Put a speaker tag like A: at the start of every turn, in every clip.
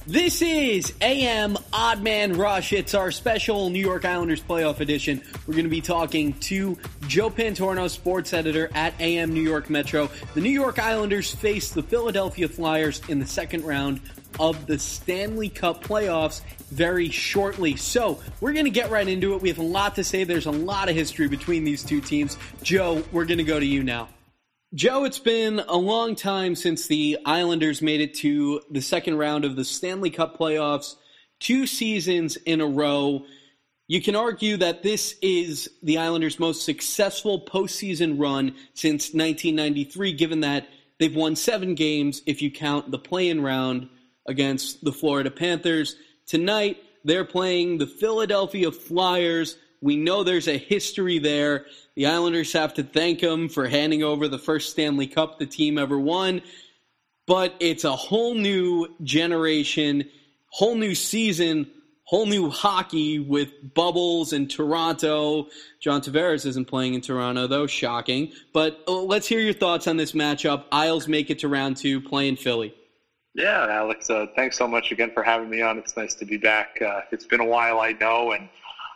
A: This is AM Odd Man Rush. It's our special New York Islanders playoff edition. We're going to be talking to Joe Pantorno, sports editor at AM New York Metro. The New York Islanders face the Philadelphia Flyers in the second round of the Stanley Cup playoffs very shortly. So we're going to get right into it. We have a lot to say. There's a lot of history between these two teams. Joe, we're going to go to you now. Joe, it's been a long time since the Islanders made it to the second round of the Stanley Cup playoffs, 2 seasons in a row. You can argue that this is the Islanders' most successful postseason run since 1993, given that they've won 7 games if you count the play-in round against the Florida Panthers. Tonight, they're playing the Philadelphia Flyers. We know there's a history there. The Islanders have to thank them for handing over the first Stanley Cup the team ever won. But it's a whole new generation, whole new season, whole new hockey with Bubbles in Toronto. John Tavares isn't playing in Toronto, though. Shocking. But let's hear your thoughts on this matchup. Isles make it to round 2, playing Philly.
B: Yeah, Alex, thanks so much again for having me on. It's nice to be back. It's been a while, I know, and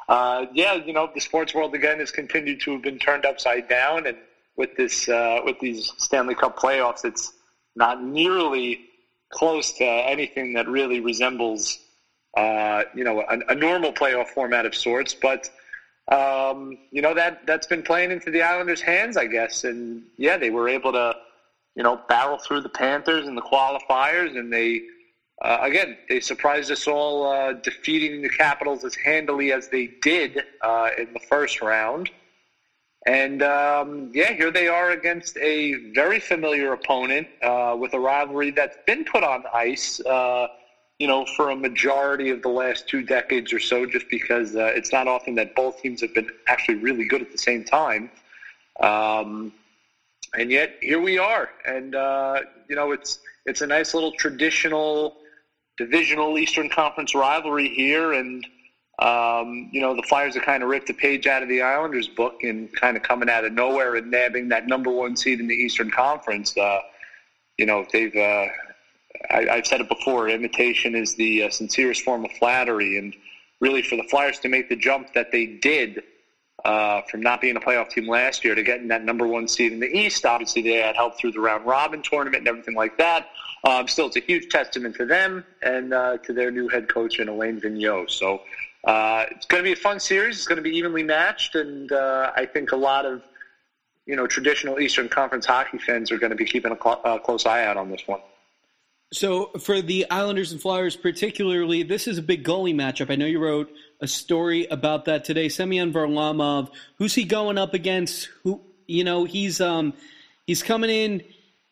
B: the sports world again has continued to have been turned upside down, and with these Stanley Cup playoffs, it's not nearly close to anything that really resembles, a normal playoff format of sorts. But that's been playing into the Islanders' hands, I guess, and yeah, they were able to, barrel through the Panthers in the qualifiers, and they surprised us all, defeating the Capitals as handily as they did in the first round. And, here they are against a very familiar opponent with a rivalry that's been put on ice, for a majority of the last 2 decades or so, just because it's not often that both teams have been actually really good at the same time. And yet, here we are. And, it's a nice little traditional divisional Eastern Conference rivalry here, and the Flyers have kind of ripped a page out of the Islanders' book and kind of coming out of nowhere and nabbing that number 1 seed in the Eastern Conference. I've said it before, imitation is the sincerest form of flattery, and really for the Flyers to make the jump that they did from not being a playoff team last year to getting that number 1 seed in the East, obviously they had help through the round-robin tournament and everything like that. Still, it's a huge testament to them and to their new head coach, Alain Vigneault. So it's going to be a fun series. It's going to be evenly matched, and I think a lot of traditional Eastern Conference hockey fans are going to be keeping a close eye out on this one.
A: So for the Islanders and Flyers particularly, this is a big goalie matchup. I know you wrote a story about that today. Semyon Varlamov, who's he going up against? He's coming in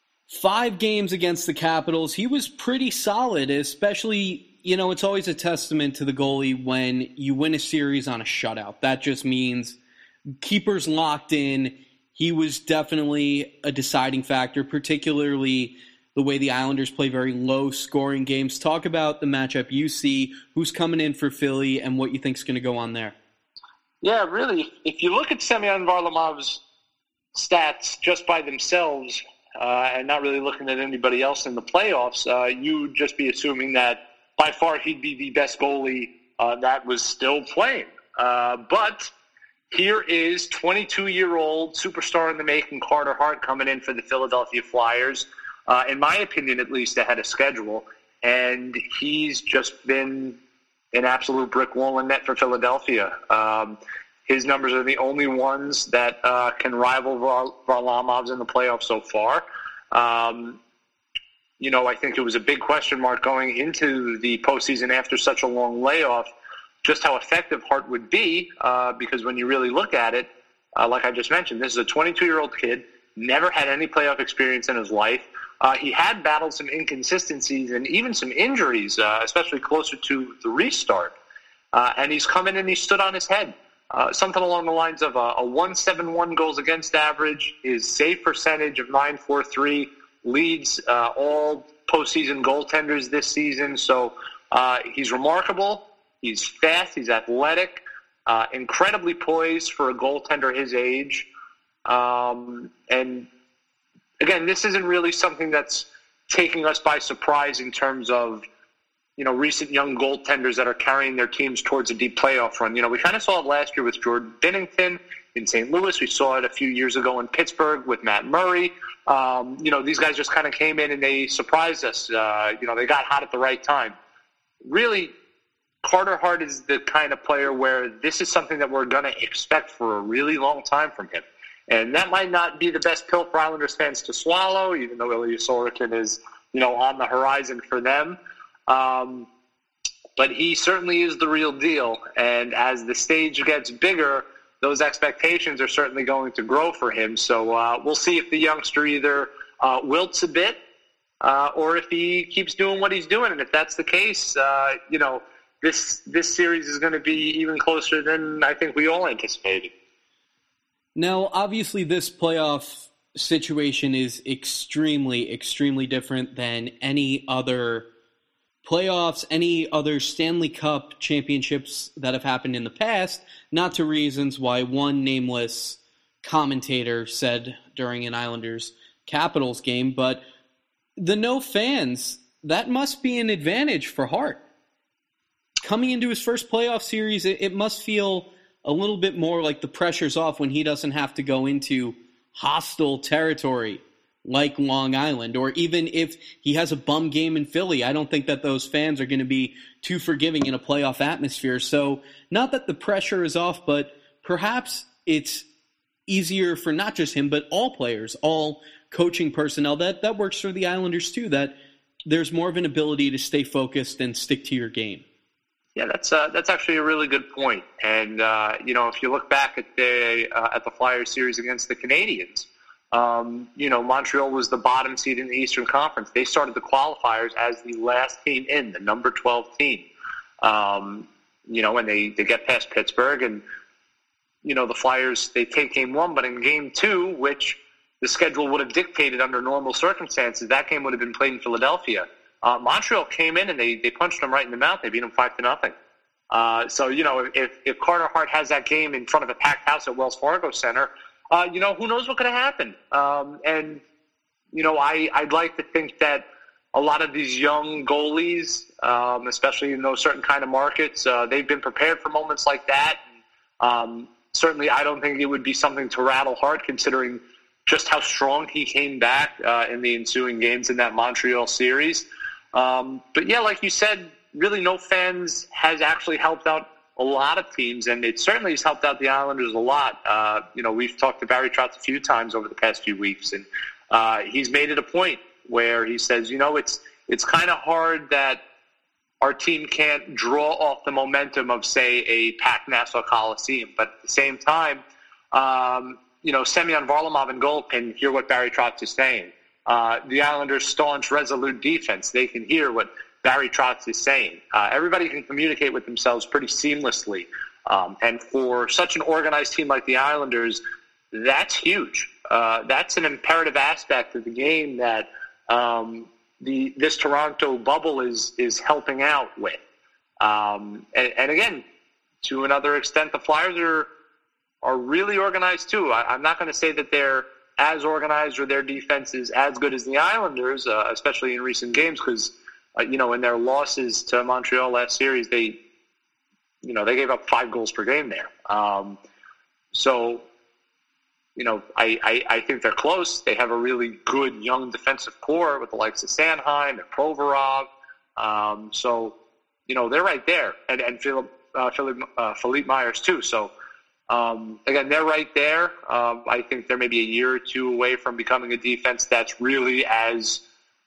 A: 5 games against the Capitals. He was pretty solid, especially, it's always a testament to the goalie when you win a series on a shutout. That just means keepers locked in. He was definitely a deciding factor, particularly the way the Islanders play very low-scoring games. Talk about the matchup you see, who's coming in for Philly, and what you think is going to go on there.
B: Yeah, really, if you look at Semyon Varlamov's stats just by themselves, and not really looking at anybody else in the playoffs, you would just be assuming that by far he'd be the best goalie that was still playing. But here is 22-year-old superstar in the making Carter Hart coming in for the Philadelphia Flyers, in my opinion at least, ahead of schedule. And he's just been an absolute brick wall in net for Philadelphia. His numbers are the only ones that can rival Varlamov's in the playoffs so far. I think it was a big question mark going into the postseason after such a long layoff, just how effective Hart would be, because when you really look at it, like I just mentioned, this is a 22-year-old kid, never had any playoff experience in his life. He had battled some inconsistencies and even some injuries, especially closer to the restart. And he's come in and he stood on his head. Something along the lines of a 1.71 goals against average, his save percentage of .943, leads all postseason goaltenders this season. So he's remarkable. He's fast. He's athletic. Incredibly poised for a goaltender his age. And again, this isn't really something that's taking us by surprise in terms of recent young goaltenders that are carrying their teams towards a deep playoff run. We kind of saw it last year with Jordan Binnington in St. Louis. We saw it a few years ago in Pittsburgh with Matt Murray. These guys just kind of came in and they surprised us. They got hot at the right time. Really, Carter Hart is the kind of player where this is something that we're going to expect for a really long time from him. And that might not be the best pill for Islanders fans to swallow, even though Ilya Sorokin is, on the horizon for them. But he certainly is the real deal. And as the stage gets bigger, those expectations are certainly going to grow for him. So we'll see if the youngster either wilts a bit or if he keeps doing what he's doing. And if that's the case, this series is going to be even closer than I think we all anticipated.
A: Now, obviously, this playoff situation is extremely, extremely different than any other playoffs, any other Stanley Cup championships that have happened in the past, not to reasons why one nameless commentator said during an Islanders-Capitals game, but the no fans, that must be an advantage for Hart. Coming into his first playoff series, it must feel a little bit more like the pressure's off when he doesn't have to go into hostile territory like Long Island, or even if he has a bum game in Philly, I don't think that those fans are going to be too forgiving in a playoff atmosphere. So not that the pressure is off, but perhaps it's easier for not just him, but all players, all coaching personnel. That works for the Islanders too, that there's more of an ability to stay focused and stick to your game.
B: Yeah, that's actually a really good point. And if you look back at the Flyers series against the Canadiens, Montreal was the bottom seed in the Eastern Conference. They started the qualifiers as the last team in, the number 12 team. And they get past Pittsburgh, and the Flyers, they take game one, but in game two, which the schedule would have dictated under normal circumstances, that game would have been played in Philadelphia. Montreal came in and they punched them right in the mouth. They beat them 5-0. So if Carter Hart has that game in front of a packed house at Wells Fargo Center, who knows what could have happened. I'd like to think that a lot of these young goalies, especially in those certain kind of markets, they've been prepared for moments like that. Certainly, I don't think it would be something to rattle Hart, considering just how strong he came back in the ensuing games in that Montreal series. But yeah, like you said, really no fans has actually helped out a lot of teams, and it certainly has helped out the Islanders a lot. We've talked to Barry Trotz a few times over the past few weeks, and he's made it a point where he says, it's kind of hard that our team can't draw off the momentum of, say, a packed Nassau Coliseum. But at the same time, Semyon Varlamov and goal can hear what Barry Trotz is saying. The Islanders' staunch, resolute defense, they can hear what Barry Trotz is saying. Everybody can communicate with themselves pretty seamlessly. And for such an organized team like the Islanders, that's huge. That's an imperative aspect of the game that this Toronto bubble is helping out with. And again, to another extent, the Flyers are really organized too. I'm not going to say that they're as organized or their defense is as good as the Islanders, especially in recent games, because in their losses to Montreal last series, they gave up 5 goals per game there. I think they're close. They have a really good young defensive core with the likes of Sanheim and Provorov. They're right there, and Philippe Myers too. So. Again, they're right there. I think they're maybe a year or two away from becoming a defense that's really as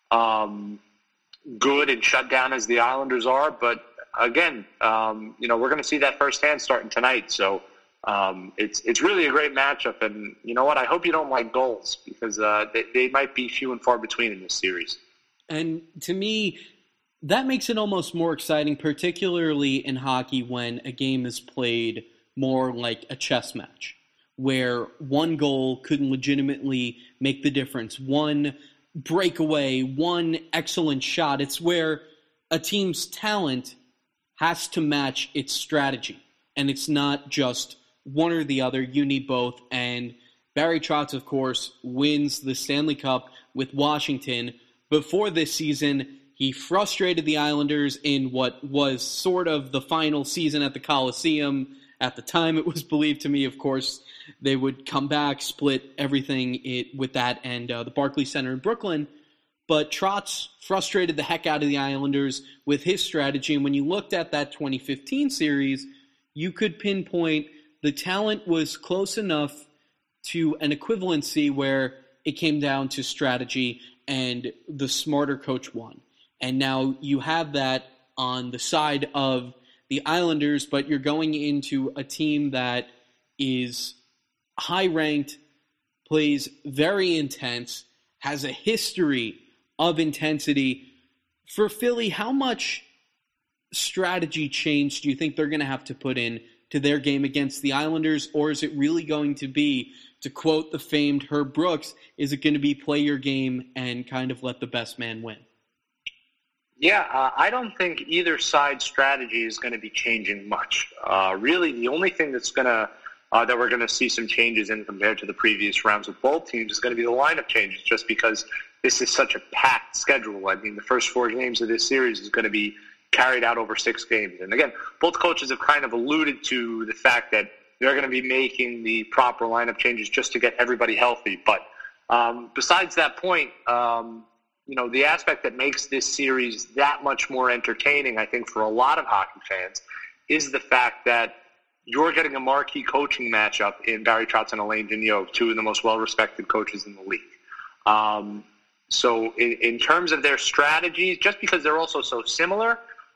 B: good and shut down as the Islanders are. But again, we're going to see that firsthand starting tonight. So it's really a great matchup. And you know what? I hope you don't like goals, because they might be few and far between in this series.
A: And to me, that makes it almost more exciting, particularly in hockey when a game is played more like a chess match, where one goal could legitimately make the difference. One breakaway, one excellent shot. It's where a team's talent has to match its strategy. And it's not just one or the other. You need both. And Barry Trotz, of course, wins the Stanley Cup with Washington. Before this season, He frustrated the Islanders in what was sort of the final season at the Coliseum. At the time, it was believed to me, of course, they would come back, split everything with that and the Barclays Center in Brooklyn. But Trotz frustrated the heck out of the Islanders with his strategy. And when you looked at that 2015 series, you could pinpoint the talent was close enough to an equivalency where it came down to strategy and the smarter coach won. And now you have that on the side of the Islanders, but you're going into a team that is high-ranked, plays very intense, has a history of intensity. For Philly, how much strategy change do you think they're going to have to put in to their game against the Islanders, or is it really going to be, to quote the famed Herb Brooks, is it going to be play your game and kind of let the best man win?
B: Yeah, I don't think either side's strategy is going to be changing much. Really, the only thing that's going to that we're going to see some changes in compared to the previous rounds with both teams is going to be the lineup changes, just because this is such a packed schedule. I mean, the first 4 games of this series is going to be carried out over 6 games. And again, both coaches have kind of alluded to the fact that they're going to be making the proper lineup changes just to get everybody healthy. But besides that point, the aspect that makes this series that much more entertaining, I think, for a lot of hockey fans, is the fact that you're getting a marquee coaching matchup in Barry Trotz and Alain Vigneault, 2 of the most well-respected coaches in the league. So in terms of their strategies, just because they're also so similar,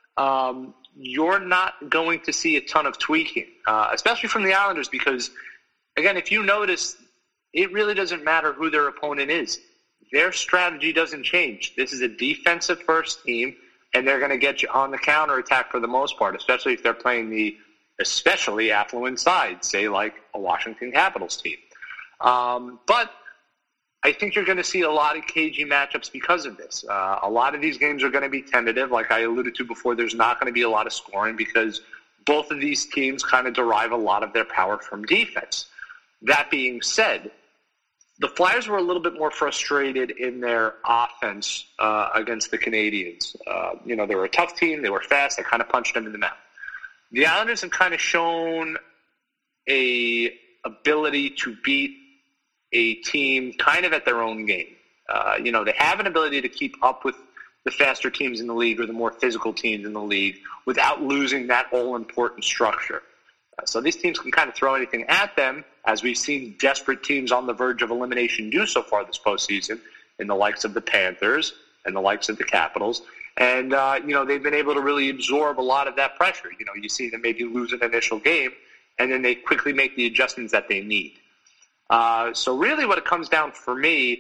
B: you're not going to see a ton of tweaking, especially from the Islanders, because, again, if you notice, it really doesn't matter who their opponent is. Their strategy doesn't change. This is a defensive-first team, and they're going to get you on the counterattack for the most part, especially if they're playing the especially affluent side, say like a Washington Capitals team. But I think you're going to see a lot of cagey matchups because of this. A lot of these games are going to be tentative. Like I alluded to before, there's not going to be a lot of scoring because both of these teams kind of derive a lot of their power from defense. That being said, the Flyers were a little bit more frustrated in their offense against the Canadiens. They were a tough team. They were fast. They kind of punched them in the mouth. The Islanders have kind of shown a ability to beat a team kind of at their own game. They have an ability to keep up with the faster teams in the league or the more physical teams in the league without losing that all-important structure. So these teams can kind of throw anything at them, as we've seen desperate teams on the verge of elimination do so far this postseason, in the likes of the Panthers and the likes of the Capitals. And, they've been able to really absorb a lot of that pressure. You see them maybe lose an initial game, and then they quickly make the adjustments that they need. So really what it comes down for me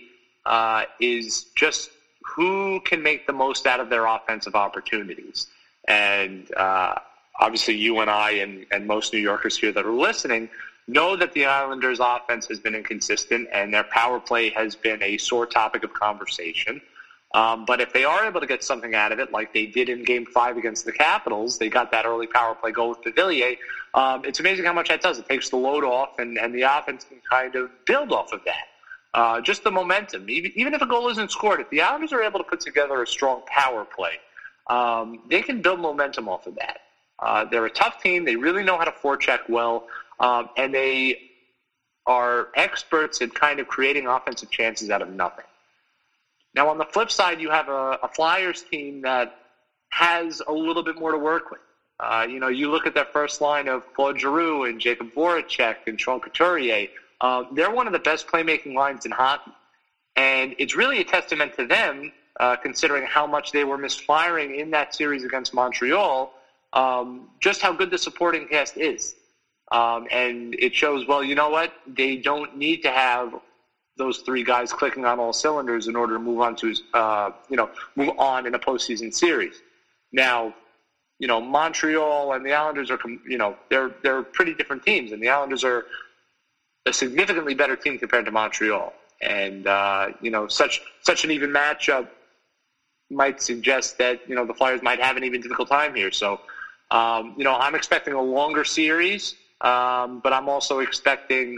B: is just who can make the most out of their offensive opportunities. And obviously you and I and most New Yorkers here that are listening know that the Islanders' offense has been inconsistent and their power play has been a sore topic of conversation. But if they are able to get something out of it, like they did in Game 5 against the Capitals, they got that early power play goal with Devilliers. It's amazing how much that does. It takes the load off, and the offense can kind of build off of that. Just the momentum. Even if a goal isn't scored, if the Islanders are able to put together a strong power play, they can build momentum off of that. They're a tough team. They really know how to forecheck well, and they are experts at kind of creating offensive chances out of nothing. Now, on the flip side, you have a Flyers team that has a little bit more to work with. You look at that first line of Claude Giroux and Jacob Voracek and Sean Couturier. They're one of the best playmaking lines in hockey. And it's really a testament to them, considering how much they were misfiring in that series against Montreal, just how good the supporting cast is. And it shows, well, you know what? They don't need to have those 3 guys clicking on all cylinders in order to move on to, move on in a postseason series. Now, Montreal and the Islanders are, they're pretty different teams, and the Islanders are a significantly better team compared to Montreal. And, such an even matchup might suggest that, the Flyers might have an even difficult time here. So, I'm expecting a longer series, but I'm also expecting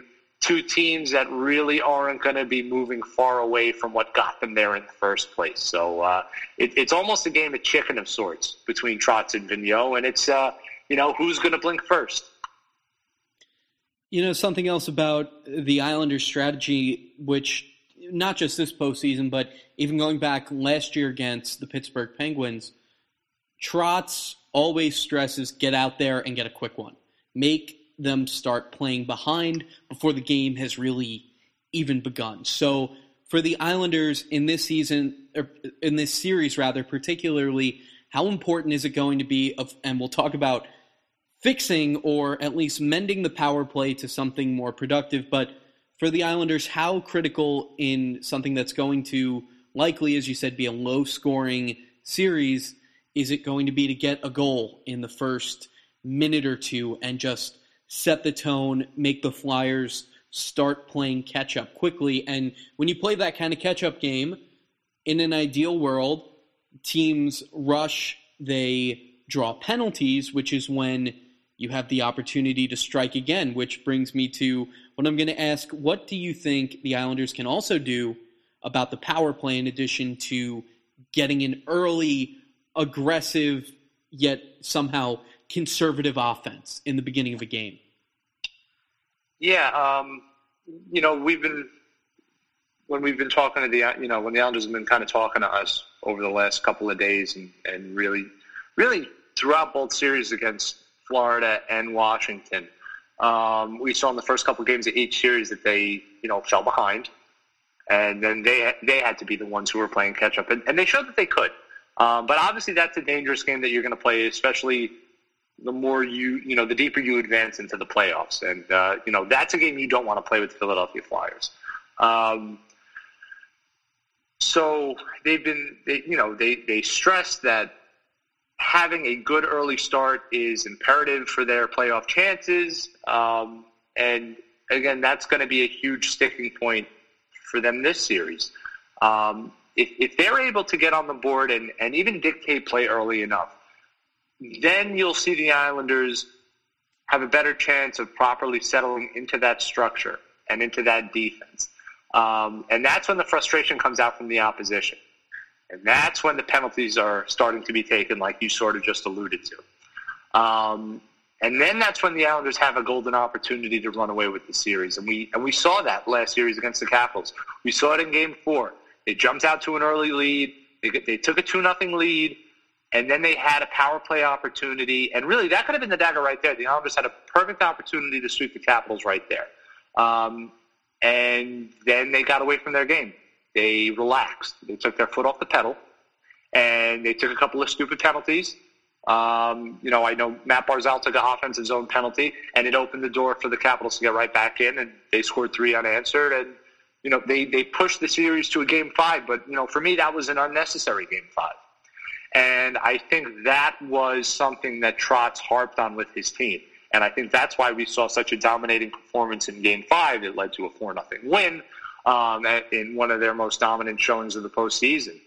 B: two teams that really aren't going to be moving far away from what got them there in the first place. So it's almost a game of chicken of sorts between Trotz and Vigneault, and it's, who's going to blink first?
A: Something else about the Islanders' strategy, which not just this postseason, but even going back last year against the Pittsburgh Penguins, Trotz always stresses get out there and get a quick one. Make them start playing behind before the game has really even begun. So for the Islanders in this series, particularly, how important is it going to be, and we'll talk about fixing or at least mending the power play to something more productive, but for the Islanders, how critical in something that's going to likely, as you said, be a low-scoring series, is it going to be to get a goal in the first minute or two and just set the tone, make the Flyers start playing catch-up quickly? And when you play that kind of catch-up game, in an ideal world, teams rush, they draw penalties, which is when you have the opportunity to strike again, which brings me to what I'm going to ask. What do you think the Islanders can also do about the power play in addition to getting an early, aggressive, yet somehow conservative offense in the beginning of a game?
B: Yeah, when we've been talking to when the Islanders have been kind of talking to us over the last couple of days and really throughout both series against Florida and Washington, we saw in the first couple of games of each series that they, fell behind, and then they had to be the ones who were playing catch up, and they showed that they could. But obviously, that's a dangerous game that you're going to play, especially the more the deeper you advance into the playoffs, and that's a game you don't want to play with the Philadelphia Flyers. So they stressed that having a good early start is imperative for their playoff chances. And again, that's going to be a huge sticking point for them this series. If they're able to get on the board and even dictate play early enough, then you'll see the Islanders have a better chance of properly settling into that structure and into that defense. And that's when the frustration comes out from the opposition. And that's when the penalties are starting to be taken, like you sort of just alluded to. And then that's when the Islanders have a golden opportunity to run away with the series. And we saw that last series against the Capitals. We saw it in Game 4. They jumped out to an early lead. They took a 2-0 lead, and then they had a power play opportunity. And really, that could have been the dagger right there. The Islanders had a perfect opportunity to sweep the Capitals right there. And then they got away from their game. They relaxed. They took their foot off the pedal, and they took a couple of stupid penalties. I know Matt Barzal took an offensive zone penalty, and it opened the door for the Capitals to get right back in, and they scored 3 unanswered. And, they pushed the series to a Game 5, but, for me, that was an unnecessary Game 5. And I think that was something that Trotz harped on with his team. And I think that's why we saw such a dominating performance in Game 5. It led to a 4-0 win in one of their most dominant showings of the postseason.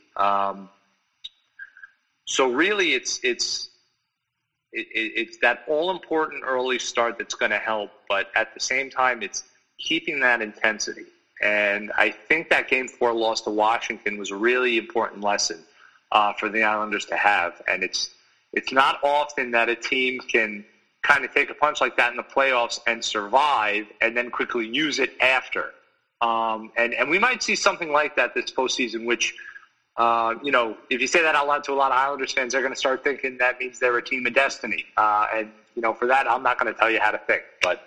B: So really, it's that all-important early start that's going to help, but at the same time, it's keeping that intensity. And I think that Game 4 loss to Washington was a really important lesson for the Islanders to have. And it's not often that a team can kind of take a punch like that in the playoffs and survive and then quickly use it after. And we might see something like that this postseason, which, if you say that out loud to a lot of Islanders fans, they're going to start thinking that means they're a team of destiny. And for that, I'm not going to tell you how to think. But,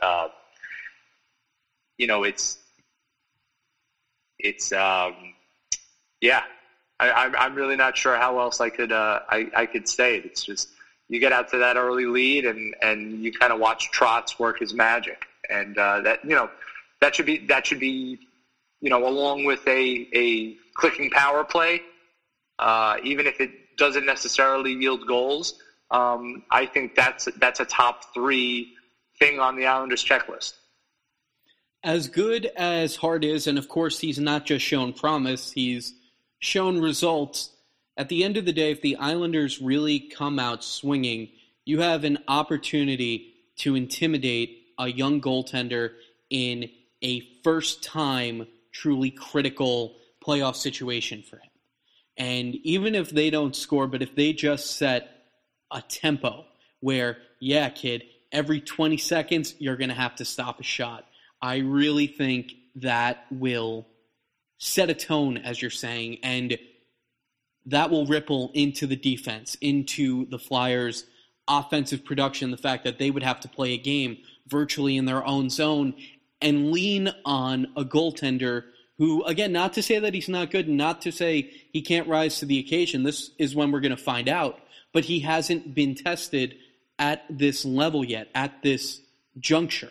B: I'm really not sure how else I could say it. It's just you get out to that early lead and you kind of watch Trotz work his magic, and that should be along with a clicking power play, even if it doesn't necessarily yield goals. I think that's a top 3 thing on the Islanders checklist.
A: As good as Hart is, and of course he's not just shown promise, he's shown results. At the end of the day, if the Islanders really come out swinging, you have an opportunity to intimidate a young goaltender in a first-time, truly critical playoff situation for him. And even if they don't score, but if they just set a tempo where, yeah, kid, every 20 seconds you're going to have to stop a shot, I really think that will set a tone, as you're saying, and that will ripple into the defense, into the Flyers' offensive production, the fact that they would have to play a game virtually in their own zone and lean on a goaltender who, again, not to say that he's not good, not to say he can't rise to the occasion. This is when we're going to find out. But he hasn't been tested at this level yet, at this juncture.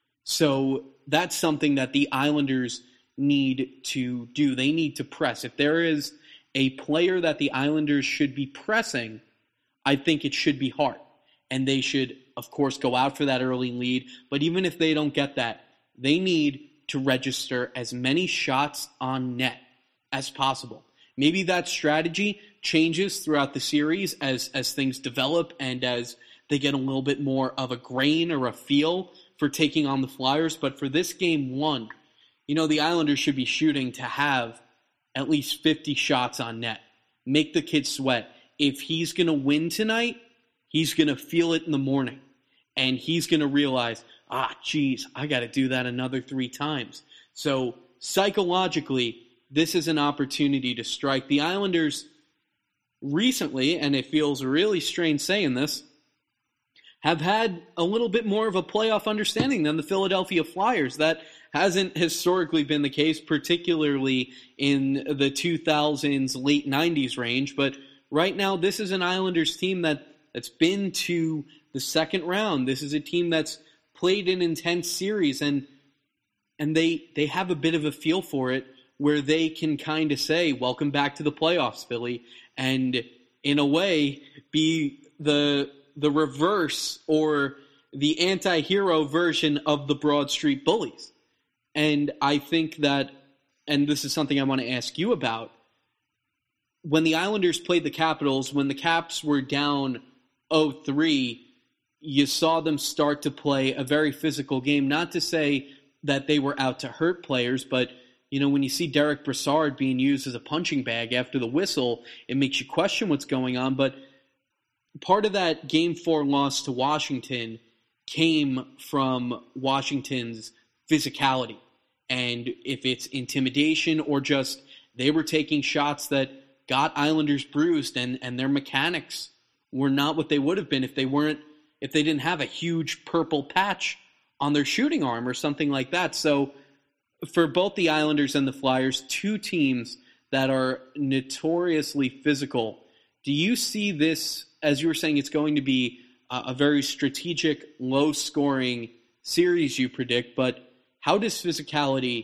A: So that's something that the Islanders need to do. They need to press. If there is a player that the Islanders should be pressing, I think it should be Hart. And they should, of course, go out for that early lead. But even if they don't get that, they need to register as many shots on net as possible. Maybe that strategy changes throughout the series as things develop and as they get a little bit more of a grain or a feel for taking on the Flyers. But for this game one, the Islanders should be shooting to have at least 50 shots on net. Make the kid sweat. If he's going to win tonight, he's going to feel it in the morning. And he's going to realize, I got to do that another 3 times. So psychologically, this is an opportunity to strike. The Islanders recently, and it feels really strange saying this, have had a little bit more of a playoff understanding than the Philadelphia Flyers. That hasn't historically been the case, particularly in the 2000s, late 90s range. But right now, this is an Islanders team that's been to the second round. This is a team that's played an intense series, and they have a bit of a feel for it where they can kind of say, welcome back to the playoffs, Philly, and in a way be the reverse or the anti-hero version of the Broad Street Bullies. And I think that, and this is something I want to ask you about, when the Islanders played the Capitals, when the Caps were down 0-3, you saw them start to play a very physical game. Not to say that they were out to hurt players, but when you see Derek Brassard being used as a punching bag after the whistle, it makes you question what's going on. But part of that Game 4 loss to Washington came from Washington's physicality. And if it's intimidation or just they were taking shots that got Islanders bruised and their mechanics were not what they would have been if they didn't have a huge purple patch on their shooting arm or something like that. So for both the Islanders and the Flyers, 2 teams that are notoriously physical, do you see this, as you were saying, it's going to be a very strategic, low-scoring series you predict, but how does physicality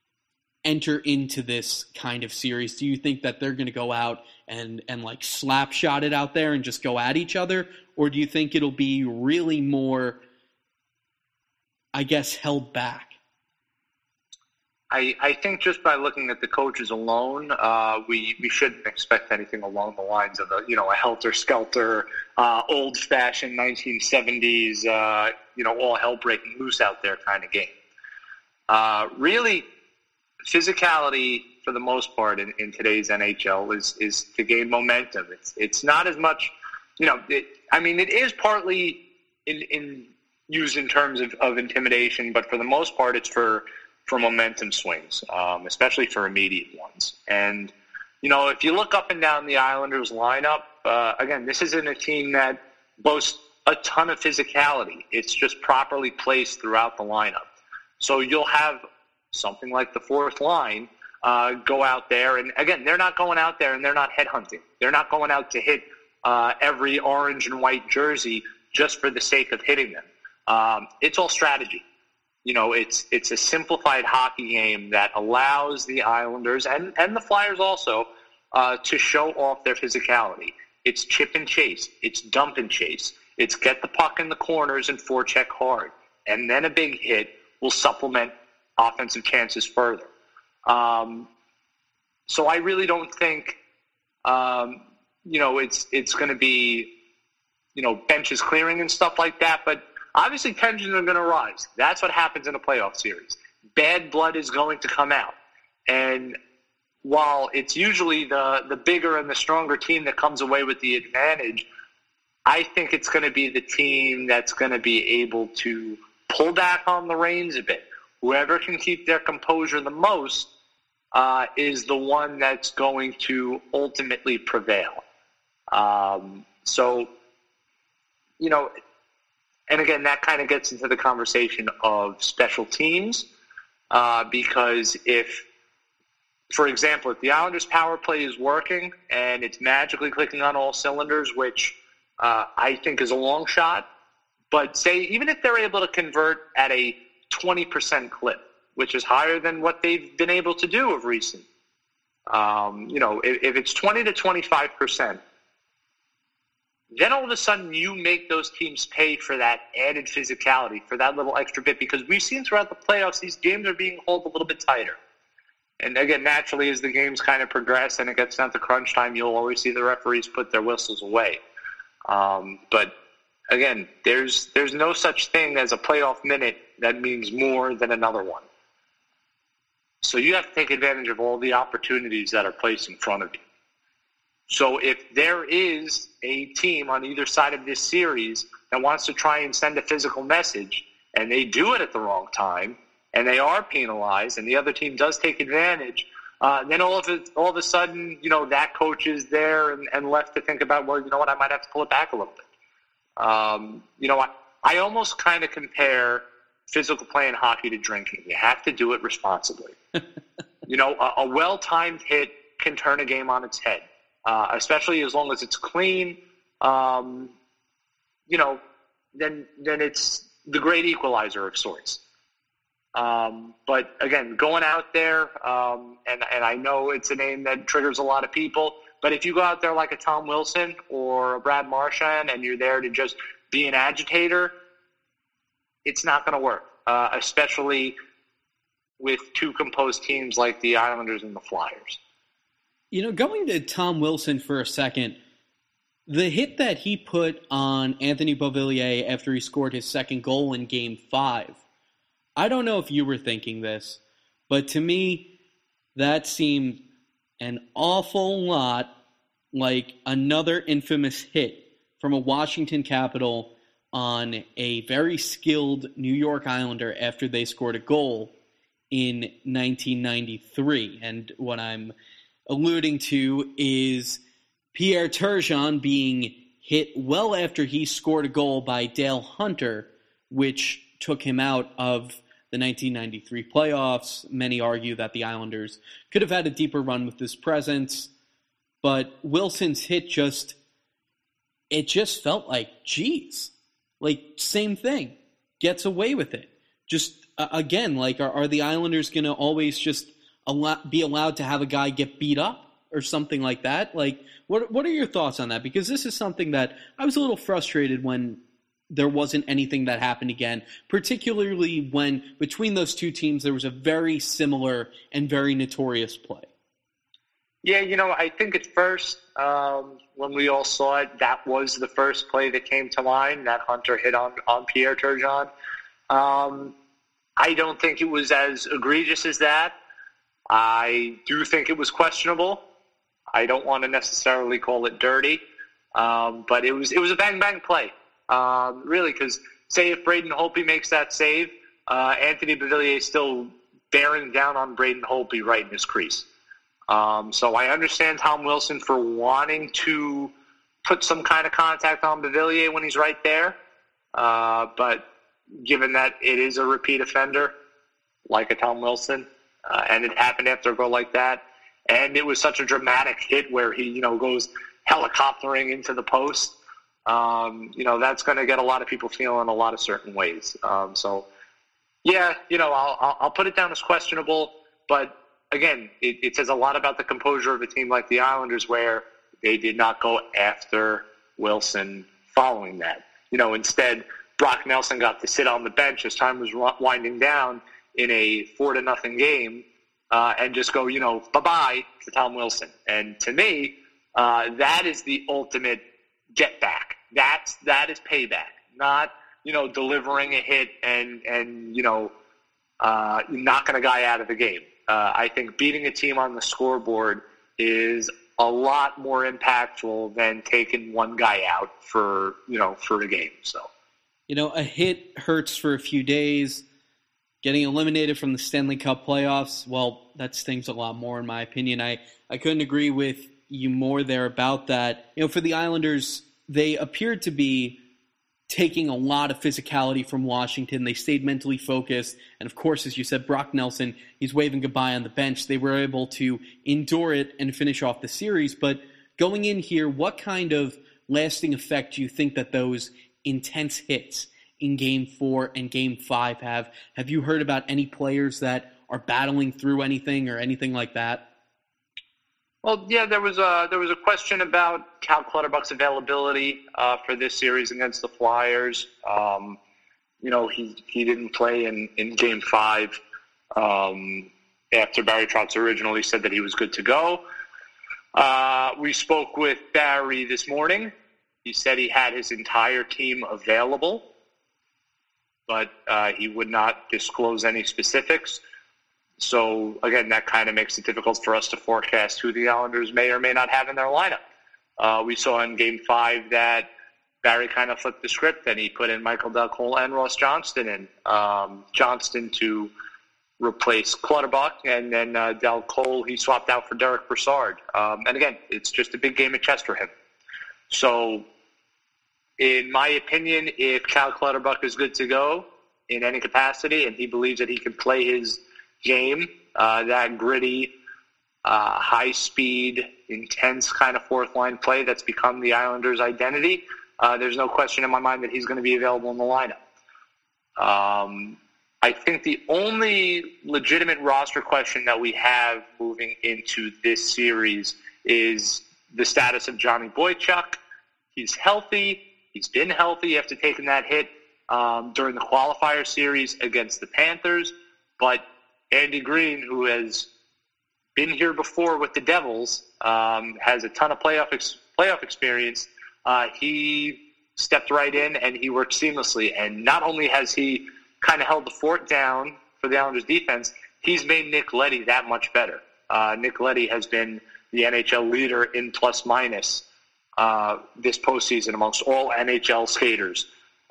A: enter into this kind of series? Do you think that they're going to go out and like slap shot it out there and just go at each other? Or do you think it'll be really more, I guess, held back?
B: I think just by looking at the coaches alone, we shouldn't expect anything along the lines of a helter-skelter, old-fashioned 1970s, all hell breaking loose out there kind of game. Really, physicality for the most part in today's NHL is to gain momentum. It's not as much, it is partly used in terms of intimidation, but for the most part, it's for momentum swings, especially for immediate ones. And, if you look up and down the Islanders lineup, again, this isn't a team that boasts a ton of physicality. It's just properly placed throughout the lineup. So you'll have something like the fourth line go out there. And, again, they're not going out there and they're not headhunting. They're not going out to hit every orange and white jersey just for the sake of hitting them. It's all strategy. It's a simplified hockey game that allows the Islanders and the Flyers also to show off their physicality. It's chip and chase. It's dump and chase. It's get the puck in the corners and forecheck hard. And then a big hit will supplement offensive chances further. So I really don't think, it's going to be, benches clearing and stuff like that. But obviously tensions are going to rise. That's what happens in a playoff series. bad blood is going to come out. And while it's usually the bigger and the stronger team that comes away with the advantage, I think it's going to be the team that's going to be able to pull back on the reins a bit. Whoever can keep their composure the most is the one that's going to ultimately prevail. So, you know, and again, that kind of gets into the conversation of special teams because if, for example, if the Islanders' power play is working and it's magically clicking on all cylinders, which I think is a long shot, but say even if they're able to convert at a 20% clip, which is higher than what they've been able to do of recent, you know, if it's 20 to 25%, then all of a sudden you make those teams pay for that added physicality, for that little extra bit, because we've seen throughout the playoffs these games are being held a little bit tighter. And again, naturally, as the games kind of progress and it gets down to crunch time, you'll always see the referees put their whistles away. But again, there's no such thing as a playoff minute that means more than another one. So you have to take advantage of all the opportunities that are placed in front of you. So if there is a team on either side of this series that wants to try and send a physical message, and they do it at the wrong time, and they are penalized, and the other team does take advantage, then all of a sudden, you know, that coach is there and left to think about, well, you know what, I might have to pull it back a little bit. You know, I almost kind of compare physical play in hockey to drinking. You have to do it responsibly. You know, a well-timed hit can turn a game on its head, especially as long as it's clean. You know, then it's the great equalizer of sorts. But again, going out there, and I know it's a name that triggers a lot of people, but if you go out there like a Tom Wilson or a Brad Marchand and you're there to just be an agitator, it's not going to work, especially with two composed teams like the Islanders and the Flyers.
A: You know, going to Tom Wilson for a second, the hit that he put on Anthony Beauvillier after he scored his second goal in Game 5, I don't know if you were thinking this, but to me, that seemed an awful lot like another infamous hit from a Washington Capital on a very skilled New York Islander after they scored a goal in 1993. And what I'm alluding to is Pierre Turgeon being hit well after he scored a goal by Dale Hunter, which took him out of the 1993 playoffs. Many argue that the Islanders could have had a deeper run with this presence, but Wilson's hit just felt like, geez, like same thing, gets away with it. Just again, like are the Islanders going to always just be allowed to have a guy get beat up or something like that? Like, what are your thoughts on that? Because this is something that I was a little frustrated when there wasn't anything that happened again, particularly when between those two teams there was a very similar and very notorious play.
B: Yeah, you know, I think at first when we all saw it, that was the first play that came to mind, that Hunter hit on Pierre Turgeon. I don't think it was as egregious as that. I do think it was questionable. I don't want to necessarily call it dirty, but it was a bang-bang play. Really, because say if Braden Holtby makes that save, Anthony Beauvillier is still bearing down on Braden Holtby right in his crease. So I understand Tom Wilson for wanting to put some kind of contact on Beauvillier when he's right there. But given that it is a repeat offender, like a Tom Wilson, and it happened after a goal like that, and it was such a dramatic hit where he, you know, goes helicoptering into the post, you know, that's going to get a lot of people feeling a lot of certain ways. So, yeah, you know, I'll put it down as questionable, but again, it says a lot about the composure of a team like the Islanders where they did not go after Wilson following that. You know, instead, Brock Nelson got to sit on the bench as time was winding down in a 4-0 game and just go, you know, bye-bye to Tom Wilson. And to me, that is the ultimate get back. That is payback, not, you know, delivering a hit and you know, knocking a guy out of the game. I think beating a team on the scoreboard is a lot more impactful than taking one guy out for a game. So,
A: a hit hurts for a few days. Getting eliminated from the Stanley Cup playoffs, well, that stings a lot more in my opinion. I couldn't agree with you more there about that. For the Islanders, they appeared to be taking a lot of physicality from Washington. They stayed mentally focused. And of course, as you said, Brock Nelson, he's waving goodbye on the bench. They were able to endure it and finish off the series. But going in here, what kind of lasting effect do you think that those intense hits in Game 4 and Game 5 have? Have you heard about any players that are battling through anything or anything like that?
B: Well, yeah, there was a question about Cal Clutterbuck's availability for this series against the Flyers. He didn't play in Game 5 after Barry Trotz originally said that he was good to go. We spoke with Barry this morning. He said he had his entire team available, but he would not disclose any specifics. So, again, that kind of makes it difficult for us to forecast who the Islanders may or may not have in their lineup. We saw in Game 5 that Barry kind of flipped the script and he put in Michael Dal Colle and Ross Johnston in. Johnston to replace Clutterbuck, and then Dal Colle he swapped out for Derek Brassard. And, again, it's just a big game of chess for him. So, in my opinion, if Cal Clutterbuck is good to go in any capacity and he believes that he can play his game, that gritty, high-speed, intense kind of fourth-line play that's become the Islanders' identity, there's no question in my mind that he's going to be available in the lineup. I think the only legitimate roster question that we have moving into this series is the status of Johnny Boychuk. He's healthy. He's been healthy after taking that hit during the qualifier series against the Panthers, but Andy Green, who has been here before with the Devils, has a ton of playoff experience. He stepped right in and he worked seamlessly. And not only has he kind of held the fort down for the Islanders defense, he's made Nick Leddy that much better. Nick Leddy has been the NHL leader in plus-minus this postseason amongst all NHL skaters.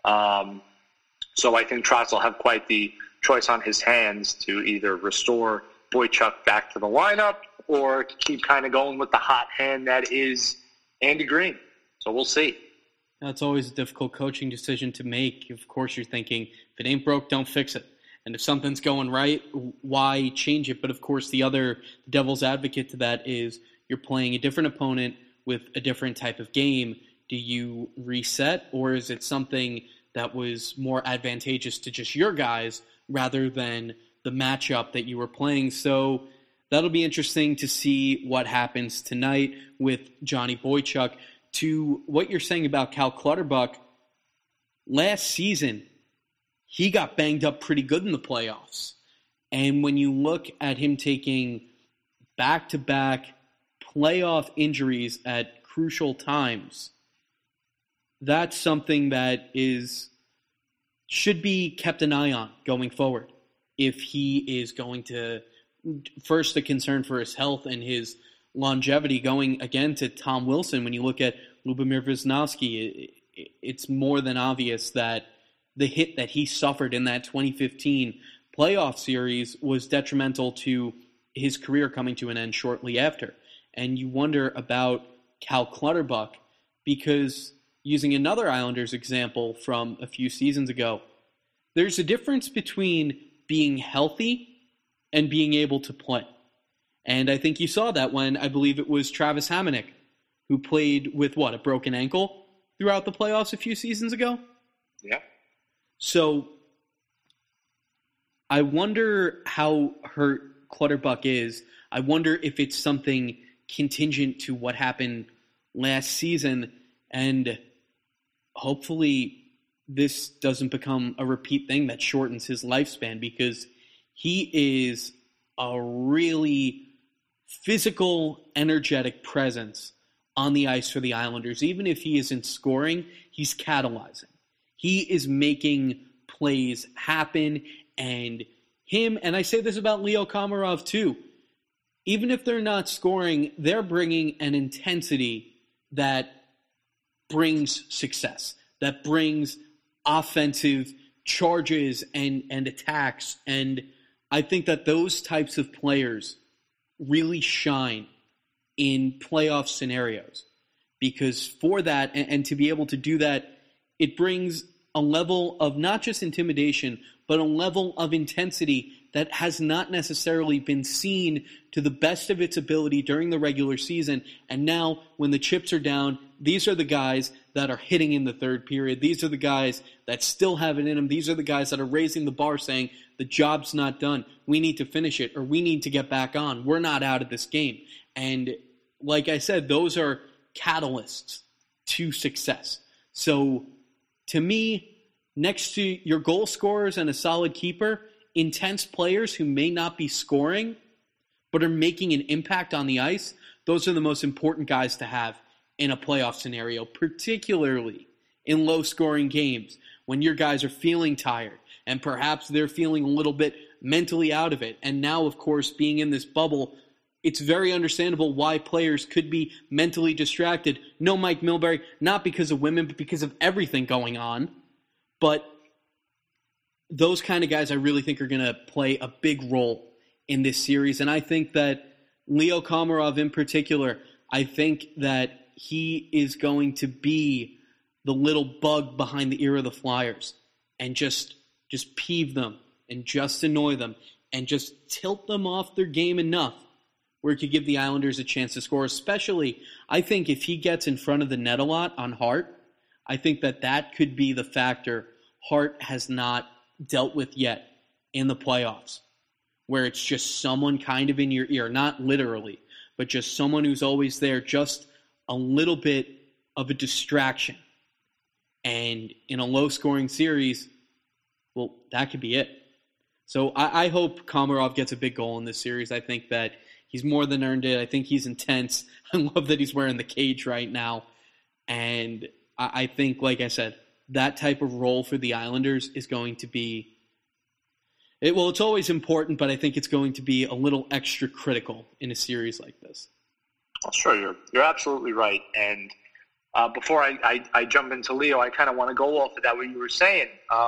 B: So I think Trotz will have quite the choice on his hands to either restore Boychuk back to the lineup or keep kind of going with the hot hand that is Andy Green. So we'll see.
A: That's always a difficult coaching decision to make. Of course, you're thinking, if it ain't broke, don't fix it. And if something's going right, why change it? But of course, the other devil's advocate to that is you're playing a different opponent with a different type of game. Do you reset, or is it something that was more advantageous to just your guys rather than the matchup that you were playing? So that'll be interesting to see what happens tonight with Johnny Boychuk. To what you're saying about Cal Clutterbuck, last season, he got banged up pretty good in the playoffs. And when you look at him taking back-to-back playoff injuries at crucial times, that's something that should be kept an eye on going forward. If he is going to, first, a concern for his health and his longevity, going again to Tom Wilson, when you look at Lubomir Wisnowski, it's more than obvious that the hit that he suffered in that 2015 playoff series was detrimental to his career coming to an end shortly after. And you wonder about Cal Clutterbuck because, using another Islanders example from a few seasons ago, there's a difference between being healthy and being able to play. And I think you saw that when, I believe it was Travis Hamonic, who played with, a broken ankle throughout the playoffs a few seasons ago?
B: Yeah.
A: So I wonder how hurt Clutterbuck is. I wonder if it's something contingent to what happened last season, and hopefully this doesn't become a repeat thing that shortens his lifespan, because he is a really physical, energetic presence on the ice for the Islanders. Even if he isn't scoring, he's catalyzing. He is making plays happen, and him, and I say this about Leo Komarov too, even if they're not scoring, they're bringing an intensity that brings success, that brings offensive charges and attacks. And I think that those types of players really shine in playoff scenarios, because for that, and to be able to do that, it brings a level of not just intimidation, but a level of intensity that has not necessarily been seen to the best of its ability during the regular season. And now, when the chips are down, these are the guys that are hitting in the third period. These are the guys that still have it in them. These are the guys that are raising the bar saying, the job's not done. We need to finish it, or we need to get back on. We're not out of this game. And like I said, those are catalysts to success. So to me, next to your goal scorers and a solid keeper, intense players who may not be scoring but are making an impact on the ice, those are the most important guys to have in a playoff scenario, particularly in low-scoring games when your guys are feeling tired and perhaps they're feeling a little bit mentally out of it. And now, of course, being in this bubble, it's very understandable why players could be mentally distracted. No Mike Milbury, not because of women, but because of everything going on. But those kind of guys I really think are going to play a big role in this series. And I think that Leo Komarov in particular, I think that he is going to be the little bug behind the ear of the Flyers and just peeve them and just annoy them and just tilt them off their game enough where it could give the Islanders a chance to score. Especially, I think if he gets in front of the net a lot on Hart, I think that could be the factor Hart has not dealt with yet in the playoffs, where it's just someone kind of in your ear, not literally, but just someone who's always there, just a little bit of a distraction. And in a low-scoring series, well, that could be it. So I hope Komarov gets a big goal in this series. I think that he's more than earned it. I think he's intense. I love that he's wearing the cage right now. And I think, like I said, that type of role for the Islanders is going to be, it's always important, but I think it's going to be a little extra critical in a series like this.
B: Sure, you're absolutely right. And before I jump into Leo, I kind of want to go off of that, what you were saying.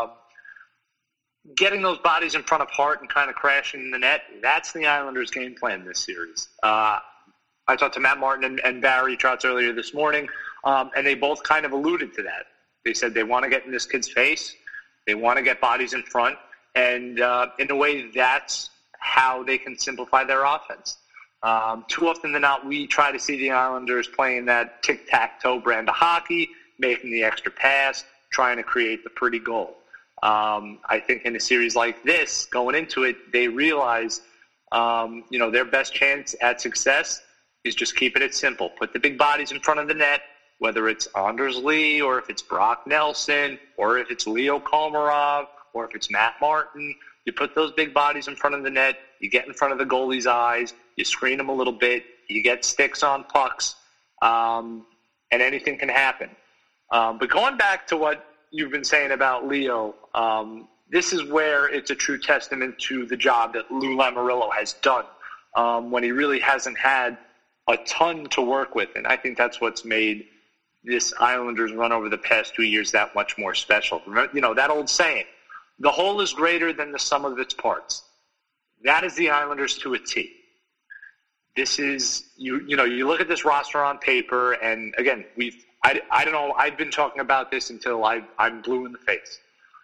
B: Getting those bodies in front of Hart and kind of crashing the net, that's the Islanders' game plan this series. I talked to Matt Martin and Barry Trotz earlier this morning, and they both kind of alluded to that. They said they want to get in this kid's face. They want to get bodies in front. And in a way, that's how they can simplify their offense. Too often than not, we try to see the Islanders playing that tic-tac-toe brand of hockey, making the extra pass, trying to create the pretty goal. I think in a series like this, going into it, they realize, their best chance at success is just keeping it simple. Put the big bodies in front of the net, whether it's Anders Lee or if it's Brock Nelson or if it's Leo Komarov or if it's Matt Martin. You put those big bodies in front of the net, you get in front of the goalie's eyes, you screen them a little bit, you get sticks on pucks, and anything can happen. But going back to what you've been saying about Leo, this is where it's a true testament to the job that Lou Lamoriello has done when he really hasn't had a ton to work with. And I think that's what's made this Islanders run over the past 2 years that much more special. Remember, that old saying, the whole is greater than the sum of its parts. That is the Islanders to a T. This is, you look at this roster on paper, and again, I don't know, I've been talking about this until I'm blue in the face.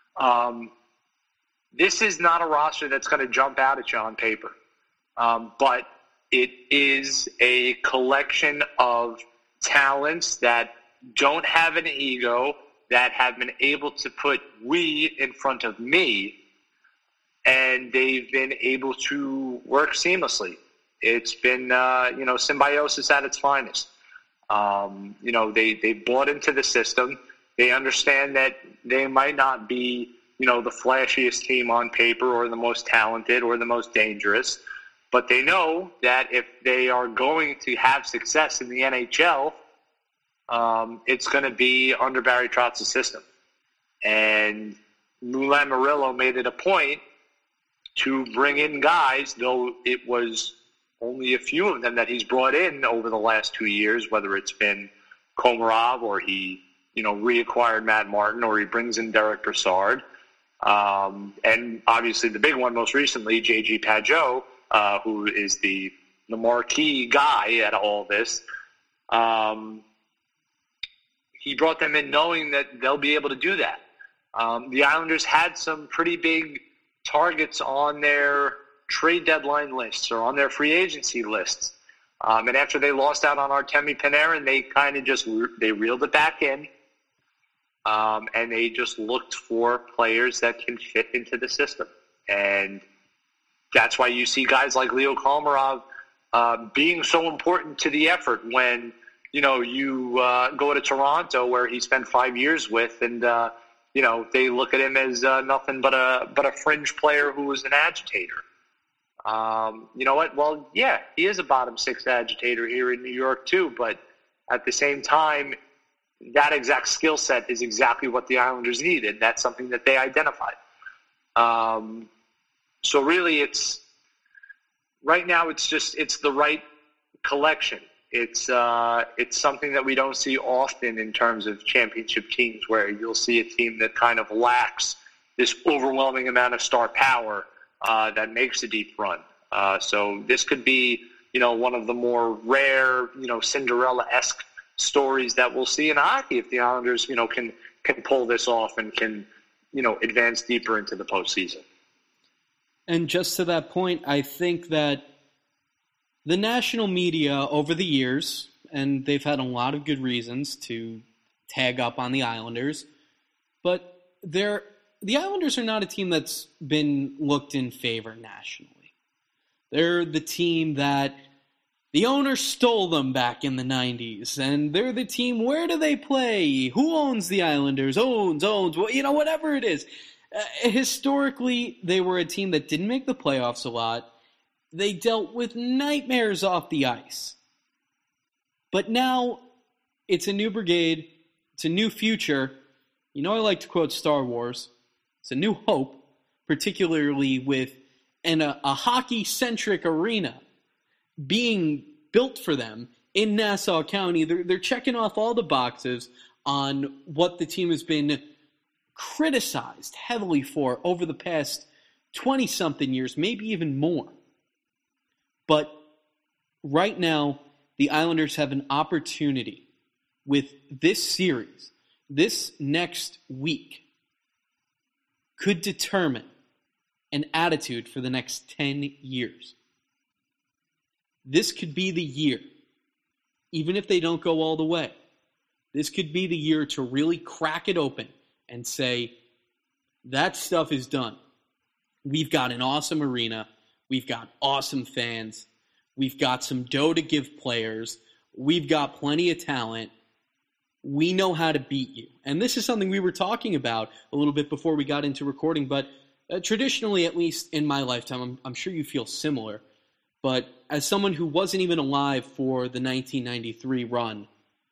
B: This is not a roster that's going to jump out at you on paper. But it is a collection of talents that don't have an ego, that have been able to put we in front of me, and they've been able to work seamlessly. It's been, symbiosis at its finest. They bought into the system. They understand that they might not be, the flashiest team on paper or the most talented or the most dangerous, but they know that if they are going to have success in the NHL, it's going to be under Barry Trotz's system. And Lou Lamoriello made it a point to bring in guys, though it was only a few of them that he's brought in over the last 2 years, whether it's been Komarov or he, reacquired Matt Martin or he brings in Derek Brassard. And obviously the big one most recently, J.G. Pageau, who is the marquee guy at all this. He brought them in knowing that they'll be able to do that. The Islanders had some pretty big targets on their trade deadline lists or on their free agency lists. And after they lost out on Artemi Panarin, they kind of just reeled it back in. And they just looked for players that can fit into the system. And that's why you see guys like Leo Komarov being so important to the effort when, you go to Toronto where he spent 5 years with and, they look at him as nothing but a fringe player who was an agitator. You know what? Well, yeah, he is a bottom six agitator here in New York too, but at the same time, that exact skill set is exactly what the Islanders needed. That's something that they identified. So really right now it's the right collection. It's something that we don't see often in terms of championship teams, where you'll see a team that kind of lacks this overwhelming amount of star power that makes a deep run. So this could be, one of the more rare, Cinderella-esque stories that we'll see in hockey if the Islanders, can pull this off and can, advance deeper into the postseason.
A: And just to that point, I think that the national media over the years, and they've had a lot of good reasons to tag up on the Islanders, but the Islanders are not a team that's been looked in favor nationally. They're the team that the owner stole them back in the 90s, and they're the team, where do they play? Who owns the Islanders? Owns, whatever it is. Historically, they were a team that didn't make the playoffs a lot. They dealt with nightmares off the ice. But now, it's a new brigade. It's a new future. I like to quote Star Wars. It's a new hope, particularly with a hockey-centric arena being built for them in Nassau County. They're checking off all the boxes on what the team has been criticized heavily for over the past 20-something years, maybe even more. But right now, the Islanders have an opportunity with this series, this next week, could determine an attitude for the next 10 years. This could be the year, even if they don't go all the way, this could be the year to really crack it open and say, that stuff is done. We've got an awesome arena. We've got awesome fans. We've got some dough to give players. We've got plenty of talent. We know how to beat you. And this is something we were talking about a little bit before we got into recording, but traditionally, at least in my lifetime, I'm sure you feel similar, but as someone who wasn't even alive for the 1993 run,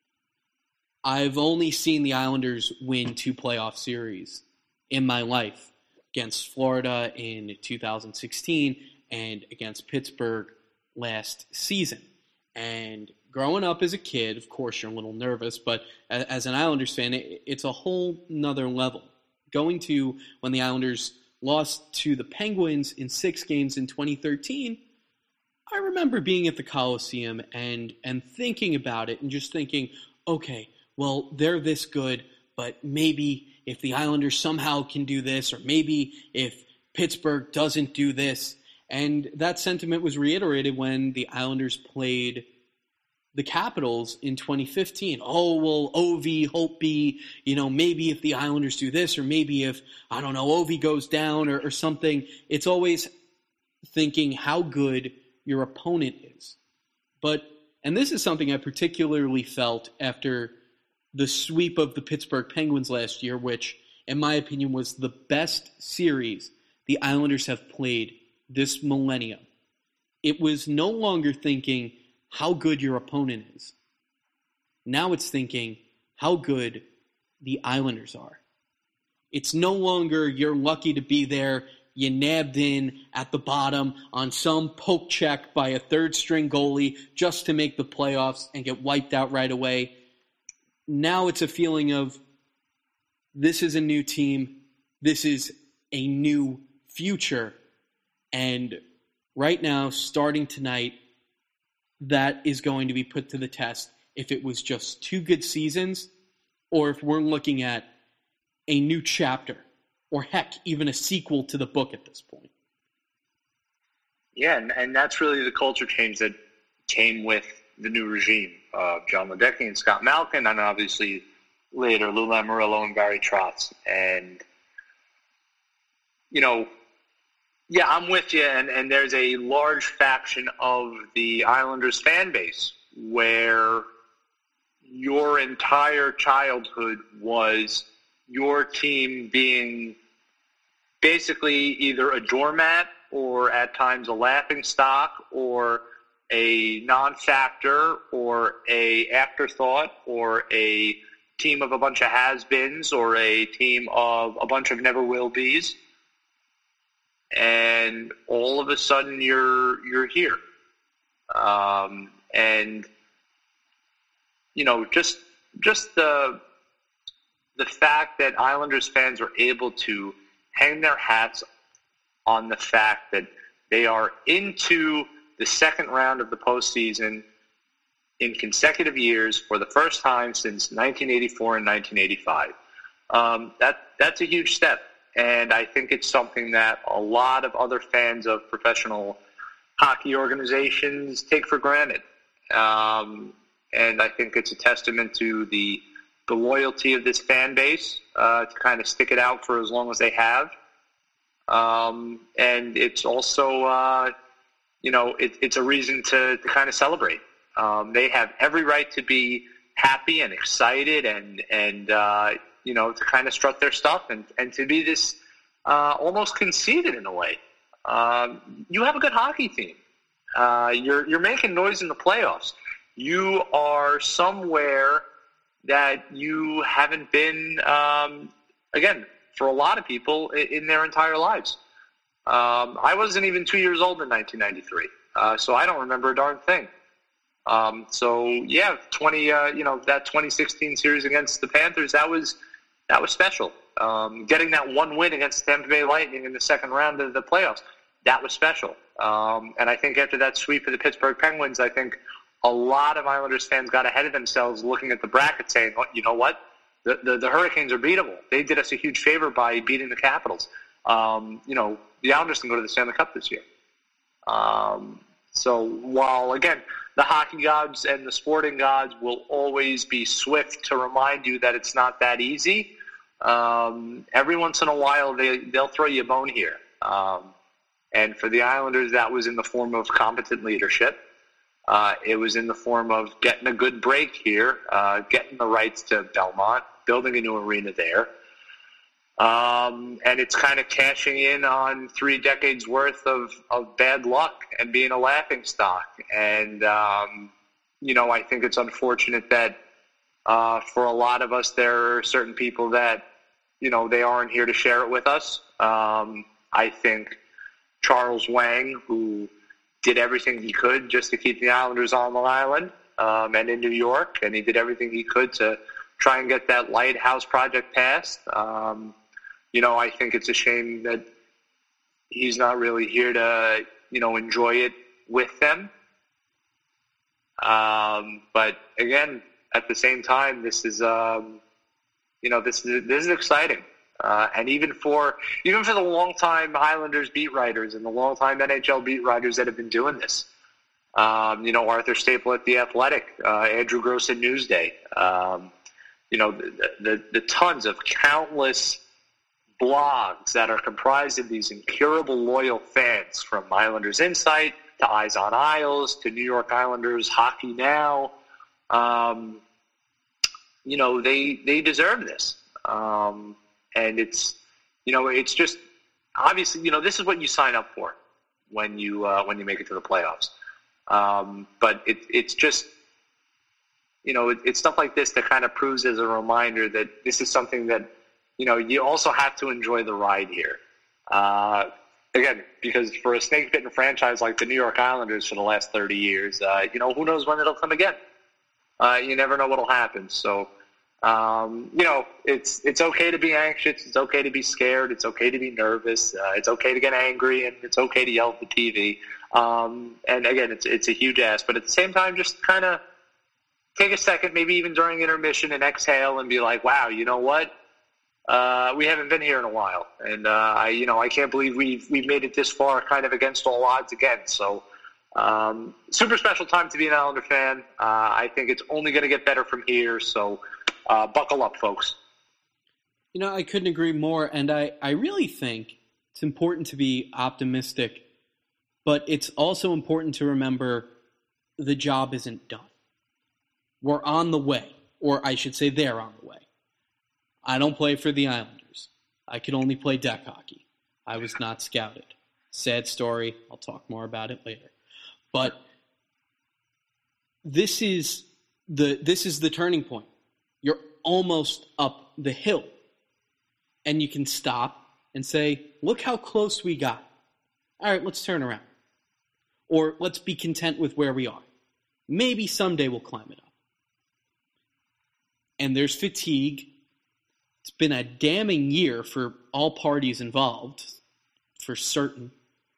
A: I've only seen the Islanders win 2 playoff series in my life, against Florida in 2016 and against Pittsburgh last season. And growing up as a kid, of course, you're a little nervous, but as an Islanders fan, it's a whole nother level. Going to when the Islanders lost to the Penguins in 6 games in 2013, I remember being at the Coliseum and thinking about it and just thinking, okay, well, they're this good, but maybe if the Islanders somehow can do this, or maybe if Pittsburgh doesn't do this. And that sentiment was reiterated when the Islanders played the Capitals in 2015. Oh, well, Ovi, Holtby, maybe if the Islanders do this, or maybe if, Ovi goes down or something. It's always thinking how good your opponent is. And this is something I particularly felt after the sweep of the Pittsburgh Penguins last year, which, in my opinion, was the best series the Islanders have played this millennium. It was no longer thinking how good your opponent is. Now it's thinking how good the Islanders are. It's no longer you're lucky to be there you nabbed in at the bottom on some poke check by a third-string goalie just to make the playoffs and get wiped out right away. Now it's a feeling of this is a new team, this is a new future, and right now, starting tonight, that is going to be put to the test if it was just 2 good seasons or if we're looking at a new chapter or, heck, even a sequel to the book at this point.
B: Yeah, and that's really the culture change that came with the new regime of John Ledecky and Scott Malkin, and obviously later Lou Lamoriello and Barry Trotz. And, yeah, I'm with you, and there's a large faction of the Islanders fan base where your entire childhood was your team being basically either a doormat or at times a laughingstock or a non-factor or a afterthought or a team of a bunch of has-beens or a team of a bunch of never-will-be's. And all of a sudden you're here. And, just the fact that Islanders fans are able to hang their hats on the fact that they are into the second round of the postseason in consecutive years for the first time since 1984 and 1985. That's a huge step. And I think it's something that a lot of other fans of professional hockey organizations take for granted. And I think it's a testament to the loyalty of this fan base to kind of stick it out for as long as they have. And it's also, it's a reason to kind of celebrate. They have every right to be happy and excited and to kind of strut their stuff and to be this almost conceited in a way. You have a good hockey team. You're making noise in the playoffs. You are somewhere that you haven't been, again, for a lot of people in their entire lives. I wasn't even 2 years old in 1993, so I don't remember a darn thing. So yeah, that 2016 series against the Panthers, that was special. Getting that one win against the Tampa Bay Lightning in the second round of the playoffs, that was special. And I think after that sweep of the Pittsburgh Penguins, I think a lot of Islanders fans got ahead of themselves looking at the bracket saying, oh, you know what? The Hurricanes are beatable. They did us a huge favor by beating the Capitals. The Islanders can go to the Stanley Cup this year. So while, again, the hockey gods and the sporting gods will always be swift to remind you that it's not that easy, every once in a while they'll throw you a bone here. And for the Islanders, that was in the form of competent leadership. It was in the form of getting a good break here, getting the rights to Belmont, building a new arena there. And it's kind of cashing in on 3 decades worth of bad luck and being a laughingstock. And, I think it's unfortunate that for a lot of us, there are certain people that, they aren't here to share it with us. I think Charles Wang, who did everything he could just to keep the Islanders on Long Island and in New York, and he did everything he could to try and get that lighthouse project passed. I think it's a shame that he's not really here to, enjoy it with them. But again, at the same time, this is exciting. And even for the longtime Islanders beat writers and the longtime NHL beat writers that have been doing this, Arthur Staple at The Athletic, Andrew Gross at Newsday, the tons of countless blogs that are comprised of these incurable loyal fans, from Islanders Insight to Eyes on Isles to New York Islanders Hockey Now. They deserve this. And it's just obviously, this is what you sign up for when you make it to the playoffs. But it's just, it's stuff like this that kind of proves as a reminder that this is something that, you also have to enjoy the ride here. again, because for a snake-bitten franchise like the New York Islanders for the last 30 years, who knows when it'll come again? You never know what'll happen. So, it's okay to be anxious. It's okay to be scared. It's okay to be nervous. It's okay to get angry, and it's okay to yell at the TV. And again, it's a huge ask. But at the same time, just kind of take a second, maybe even during intermission, and exhale and be like, wow, you know what? We haven't been here in a while. And, I can't believe we've made it this far kind of against all odds again. So, super special time to be an Islander fan. I think it's only going to get better from here. So, buckle up, folks.
A: I couldn't agree more. And I really think it's important to be optimistic, but it's also important to remember the job isn't done. We're on the way, or I should say they're on the way. I don't play for the Islanders. I could only play deck hockey. I was not scouted. Sad story. I'll talk more about it later. But this is the turning point. You're almost up the hill. And you can stop and say, look how close we got. All right, let's turn around. Or let's be content with where we are. Maybe someday we'll climb it up. And there's fatigue. It's been a damning year for all parties involved, for certain.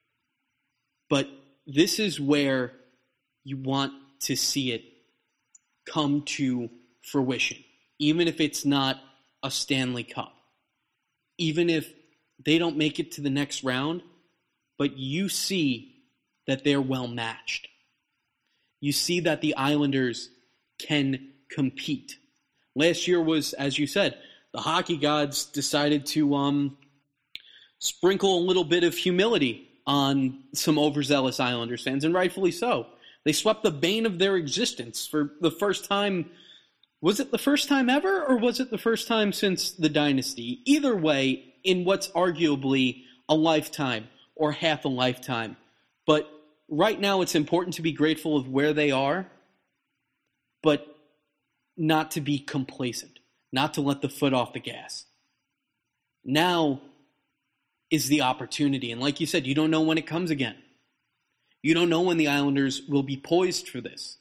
A: But this is where you want to see it come to fruition, even if it's not a Stanley Cup. Even if they don't make it to the next round, but you see that they're well matched. You see that the Islanders can compete. Last year was, as you said, the hockey gods decided to sprinkle a little bit of humility on some overzealous Islanders fans, and rightfully so. They swept the bane of their existence for the first time. Was it the first time ever, or was it the first time since the dynasty? Either way, in what's arguably a lifetime or half a lifetime. But right now it's important to be grateful of where they are, but not to be complacent, not to let the foot off the gas. Now is the opportunity. And like you said, you don't know when it comes again. You don't know when the Islanders will be poised for this.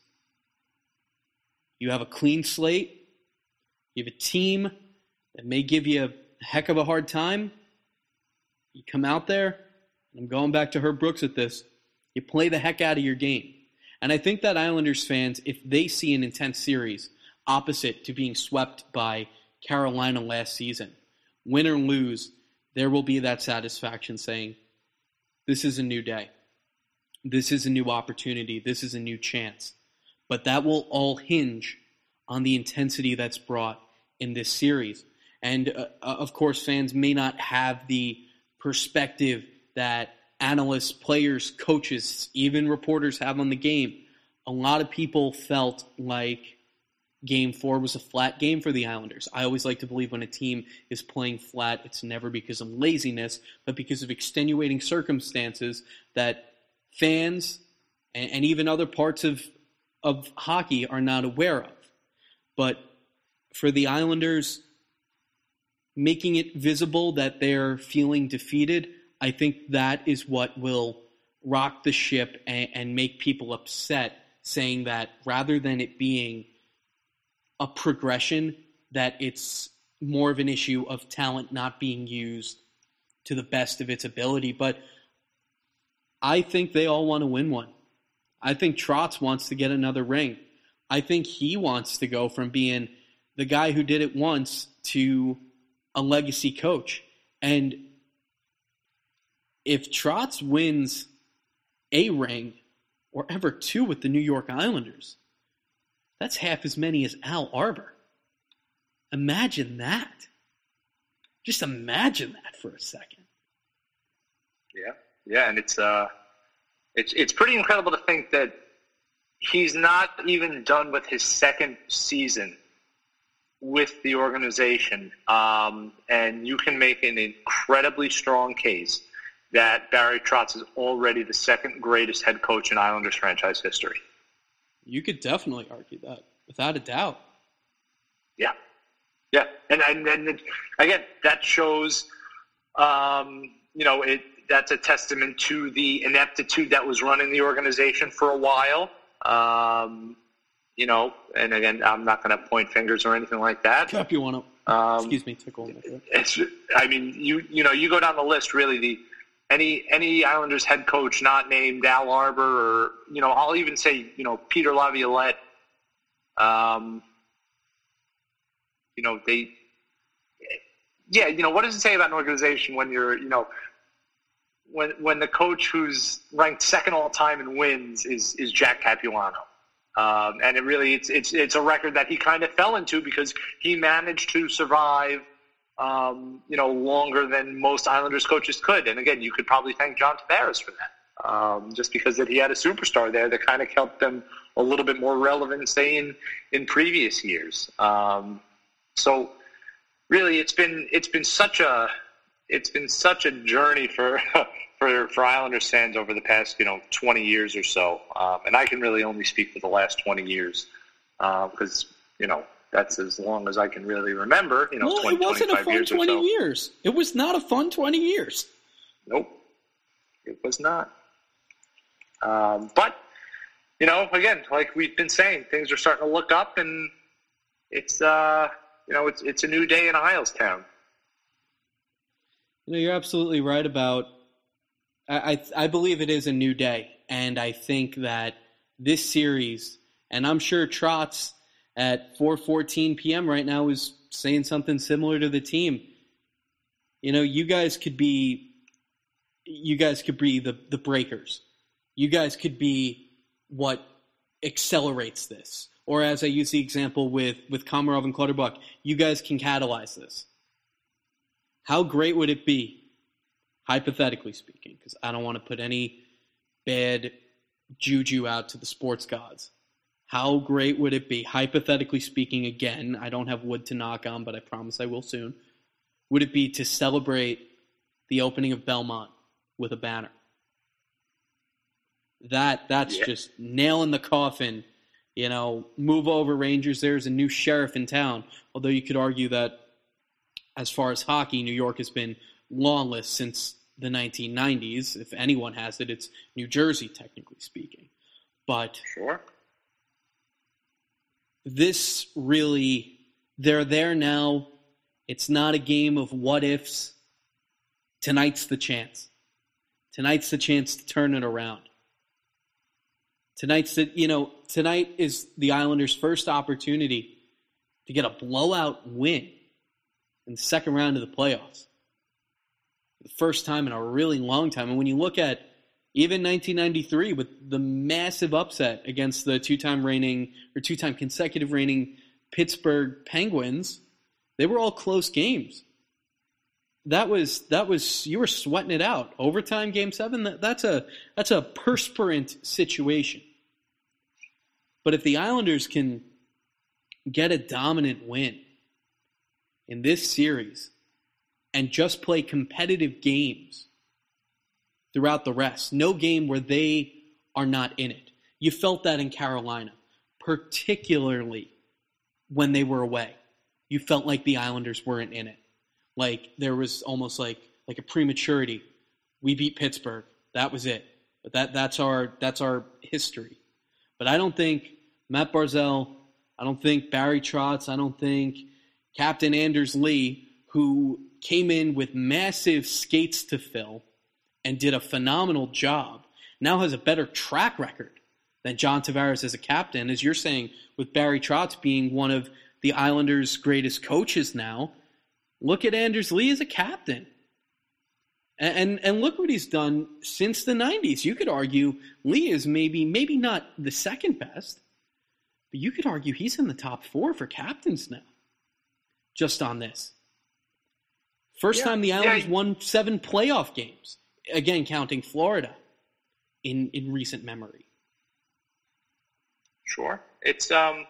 A: You have a clean slate. You have a team that may give you a heck of a hard time. You come out there, and I'm going back to Herb Brooks at this, you play the heck out of your game. And I think that Islanders fans, if they see an intense series opposite to being swept by Carolina last season, win or lose, there will be that satisfaction saying, this is a new day. This is a new opportunity. This is a new chance. But that will all hinge on the intensity that's brought in this series. And, of course, fans may not have the perspective that analysts, players, coaches, even reporters have on the game. A lot of people felt like Game 4 was a flat game for the Islanders. I always like to believe when a team is playing flat, it's never because of laziness, but because of extenuating circumstances that fans and even other parts of hockey are not aware of. But for the Islanders, making it visible that they're feeling defeated, I think that is what will rock the ship and make people upset, saying that rather than it being a progression, that it's more of an issue of talent not being used to the best of its ability. But I think they all want to win one. I think Trotz wants to get another ring. I think he wants to go from being the guy who did it once to a legacy coach. And if Trotz wins a ring or ever two with the New York Islanders, that's half as many as Al Arbor. Imagine that. Just imagine that for a second.
B: Yeah, and it's pretty incredible to think that he's not even done with his second season with the organization, and you can make an incredibly strong case that Barry Trotz is already the second greatest head coach in Islanders franchise history.
A: You could definitely argue that, without a doubt.
B: Yeah. And again, that shows, that's a testament to the ineptitude that was running the organization for a while. And again, I'm not going to point fingers or anything like that.
A: Cap, you want to? Excuse me, tickle.
B: You go down the list. Really, any Islanders head coach not named Al Arbour, or I'll even say Peter Laviolette. What does it say about an organization when you're when the coach who's ranked second all time in wins is Jack Capuano? And it's a record that he kind of fell into because he managed to survive, longer than most Islanders coaches could. And again, you could probably thank John Tavares for that, just because that he had a superstar there that kind of kept them a little bit more relevant, say in previous years. So really, it's been such a journey for Islanders fans over the past 20 years or so, and I can really only speak for the last 20 years because that's as long as I can really remember.
A: Well,
B: 20,
A: it wasn't a fun 20
B: so.
A: years. It was not a fun 20 years.
B: Nope, it was not. But again, like we've been saying, things are starting to look up, and it's it's a new day in Ilestown.
A: You're absolutely right about. I believe it is a new day, and I think that this series, and I'm sure Trotz at 4:14 p.m. right now is saying something similar to the team. You guys could be the breakers. You guys could be what accelerates this. Or as I use the example with Komarov and Clutterbuck, you guys can catalyze this. How great would it be, hypothetically speaking, because I don't want to put any bad juju out to the sports gods. How great would it be, hypothetically speaking, again, I don't have wood to knock on, but I promise I will soon, would it be to celebrate the opening of Belmont with a banner? That's just nail in the coffin. Move over, Rangers. There's a new sheriff in town. Although you could argue that as far as hockey, New York has been lawless since the 1990s. If anyone has it, it's New Jersey, technically speaking. But
B: sure,
A: this really, they're there now. It's not a game of what ifs. Tonight's the chance. Tonight's the chance to turn it around. Tonight is the Islanders' first opportunity to get a blowout win in the second round of the playoffs. The first time in a really long time. And when you look at even 1993 with the massive upset against the two-time consecutive reigning Pittsburgh Penguins, they were all close games. That was you were sweating it out. Overtime, Game 7. That's a perspirant situation. But if the Islanders can get a dominant win in this series and just play competitive games throughout the rest, no game where they are not in it. You felt that in Carolina, particularly when they were away. You felt like the Islanders weren't in it. Like there was almost like a prematurity. We beat Pittsburgh. That was it. But that's our history. But I don't think Matt Barzal, I don't think Barry Trotz, I don't think Captain Anders Lee, who came in with massive skates to fill and did a phenomenal job, now has a better track record than John Tavares as a captain. As you're saying, with Barry Trotz being one of the Islanders' greatest coaches now, look at Anders Lee as a captain. And look what he's done since the 90s. You could argue Lee is maybe not the second best, but you could argue he's in the top 4 for captains now, just on this. First time the Islanders won 7 playoff games, again counting Florida, in recent memory.
B: Sure. It's the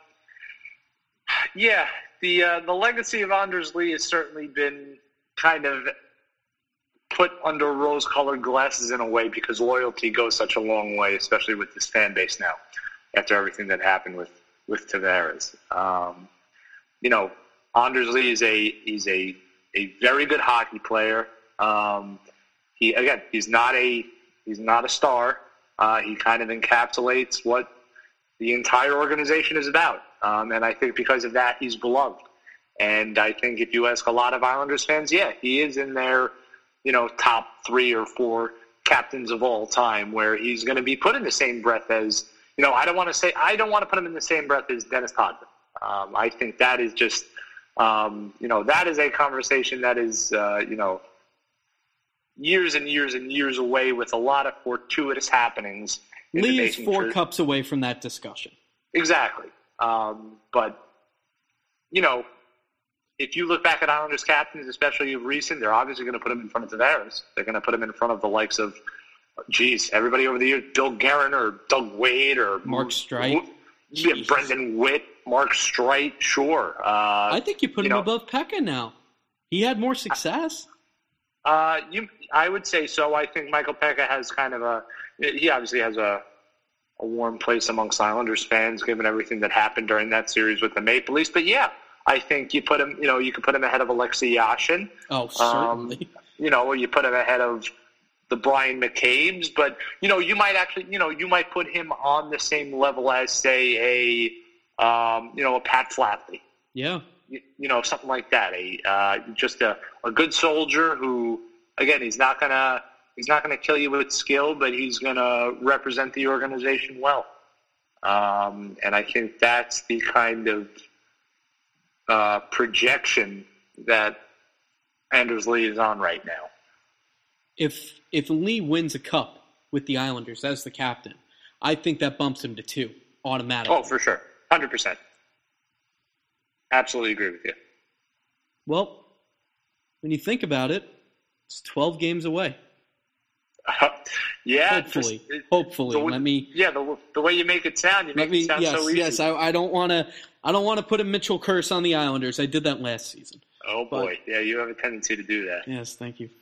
B: legacy of Anders Lee has certainly been kind of put under rose-colored glasses in a way because loyalty goes such a long way, especially with this fan base now, after everything that happened with Tavares. Anders Lee is a very good hockey player. he's not a star. He kind of encapsulates what the entire organization is about. And I think because of that, he's beloved. And I think if you ask a lot of Islanders fans, he is in their, top 3 or 4 captains of all time, where he's going to be put in the same breath as, I don't want to put him in the same breath as Dennis Rodman. I think that is just, that is a conversation that is, years and years and years away with a lot of fortuitous happenings.
A: Lee is 4 cups away from that discussion.
B: Exactly. But, if you look back at Islanders captains, especially of recent, they're obviously going to put him in front of Tavares. They're going to put him in front of the likes of, everybody over the years, Bill Guerin or Doug Wade or
A: Mark Streit.
B: Brendan Witt, Mark Streit, sure.
A: I think you put him above Pekka now. He had more success.
B: I would say so. I think Michael Pekka has he obviously has a warm place amongst Islanders fans, given everything that happened during that series with the Maple Leafs. But I think you put him, you could put him ahead of Alexei Yashin.
A: Oh, certainly.
B: Or you put him ahead of the Brian McCabe's, but, you might actually, you might put him on the same level as, say, a Pat Flatley.
A: Yeah.
B: Something like that. Just a good soldier who, again, he's not gonna kill you with skill, but he's gonna represent the organization well. And I think that's the kind of projection that Anders Lee is on right now.
A: If Lee wins a cup with the Islanders as the captain, I think that bumps him to 2 automatically.
B: Oh, for sure. 100%. Absolutely agree with you.
A: Well, when you think about it, it's 12 games away. Hopefully.
B: The way you make it sound, it sound so easy.
A: Yes, I don't want to put a Mitchell curse on the Islanders. I did that last season.
B: Oh boy, you have a tendency to do that.
A: Yes, thank you.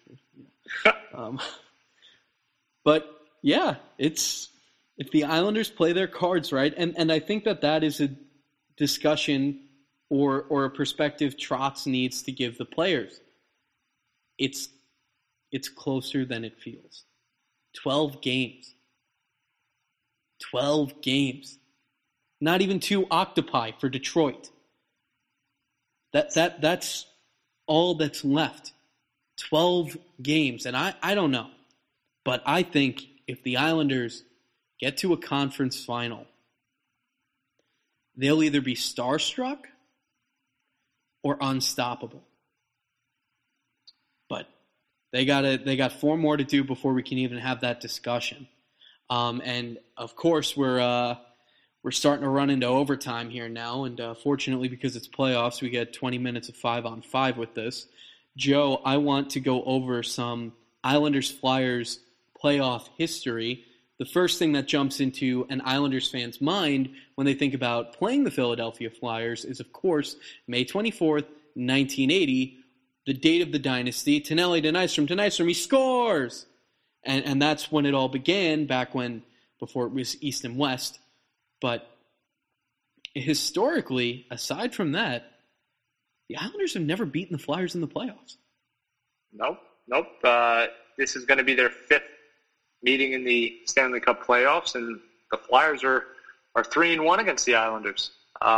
A: But it's if the Islanders play their cards right, and I think that is a discussion or a perspective Trotz needs to give the players. It's closer than it feels. 12 games. 12 games. Not even 2 octopi for Detroit. That's all that's left. 12 games. And I don't know. But I think if the Islanders get to a conference final, they'll either be starstruck or unstoppable. But they got 4 more to do before we can even have that discussion. And of course we're starting to run into overtime here now, and fortunately because it's playoffs, we get 20 minutes of 5-on-5 with this. Joe, I want to go over some Islanders-Flyers playoff history. The first thing that jumps into an Islanders fan's mind when they think about playing the Philadelphia Flyers is, of course, May 24th, 1980, the date of the dynasty. Tonelli to Nystrom, he scores! And that's when it all began, before it was East and West. But historically, aside from that, the Islanders have never beaten the Flyers in the playoffs.
B: Nope. This is going to be their 5th meeting in the Stanley Cup playoffs, and the Flyers are 3-1 against the Islanders.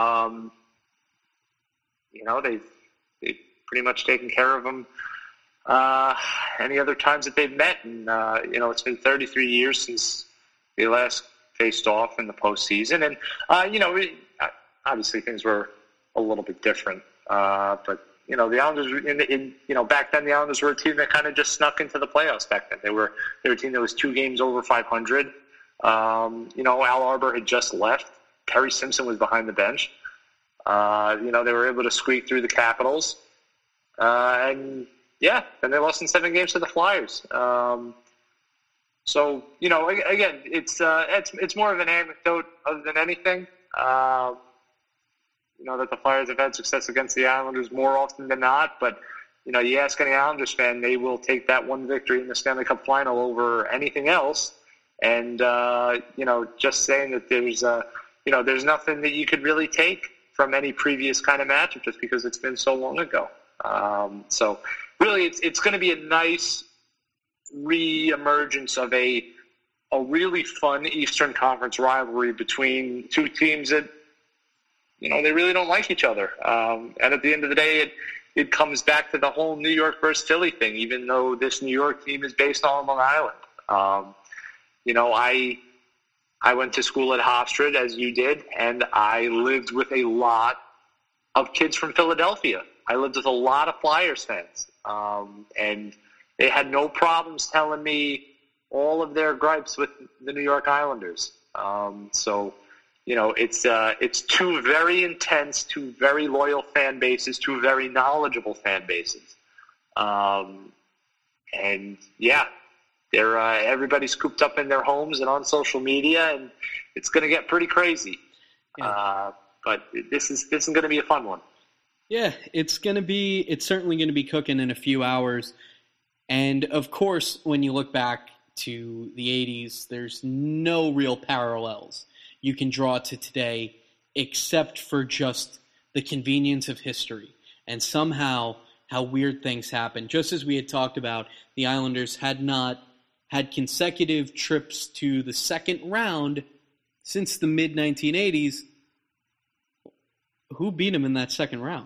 B: They've pretty much taken care of them any other times that they've met. And, it's been 33 years since they last faced off in the postseason. And, obviously things were a little bit different. But, the Islanders, back then the Islanders were a team that kind of just snuck into the playoffs back then. They were a team that was 2 games over 500. Al Arbour had just left. Perry Simpson was behind the bench. They were able to squeak through the Capitals. Then they lost in 7 games to the Flyers. So, again, it's more of an anecdote other than anything. That the Flyers have had success against the Islanders more often than not. But, you ask any Islanders fan, they will take that one victory in the Stanley Cup final over anything else. And, just saying that there's nothing that you could really take from any previous kind of matchup just because it's been so long ago. So really it's going to be a nice re-emergence of a really fun Eastern Conference rivalry between two teams that, they really don't like each other. And at the end of the day, it comes back to the whole New York versus Philly thing, even though this New York team is based on Long Island. I went to school at Hofstra, as you did, and I lived with a lot of kids from Philadelphia. I lived with a lot of Flyers fans, and they had no problems telling me all of their gripes with the New York Islanders. It's two very intense, two very loyal fan bases, two very knowledgeable fan bases. They're everybody's cooped up in their homes and on social media, and it's going to get pretty crazy. Yeah. But this is going to be a fun one.
A: Yeah, it's certainly going to be cooking in a few hours. And of course, when you look back to the 80s, there's no real parallels you can draw to today except for just the convenience of history and somehow how weird things happen. Just as we had talked about, the Islanders had not had consecutive trips to the second round since the mid-1980s. Who beat them in that second round?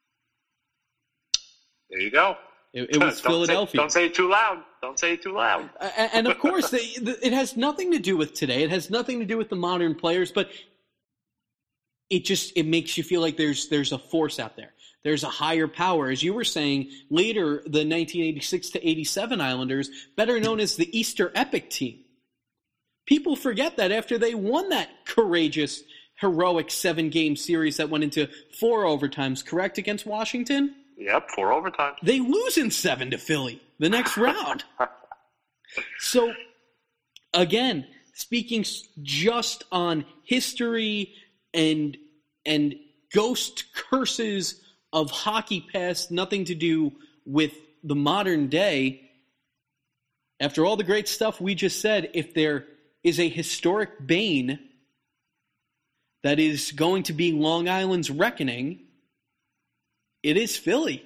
B: There you go.
A: It was Philadelphia.
B: Don't say it too loud. Don't say it too loud.
A: And of course, it has nothing to do with today. It has nothing to do with the modern players, but it makes you feel like there's a force out there. There's a higher power. As you were saying, later, the 1986 to 87 Islanders, better known as the Easter Epic team. People forget that after they won that courageous, heroic 7-game series that went into 4 overtimes, correct, against Washington?
B: Yep, 4 overtimes.
A: They lose in 7 to Philly the next round. So, again, speaking just on history and ghost curses of hockey past, nothing to do with the modern day, after all the great stuff we just said, if there is a historic bane that is going to be Long Island's reckoning, it is Philly.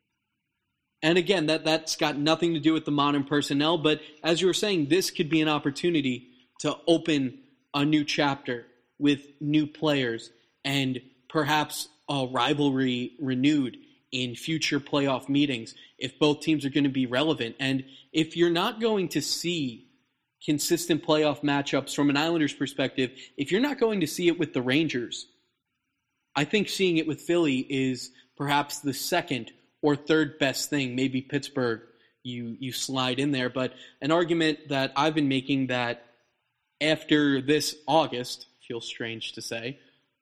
A: And again, that's got nothing to do with the modern personnel, but as you were saying, this could be an opportunity to open a new chapter with new players and perhaps a rivalry renewed in future playoff meetings if both teams are going to be relevant. And if you're not going to see consistent playoff matchups from an Islanders perspective, if you're not going to see it with the Rangers, I think seeing it with Philly is perhaps the second or third best thing. Maybe Pittsburgh, you slide in there. But an argument that I've been making that after this August, feels strange to say,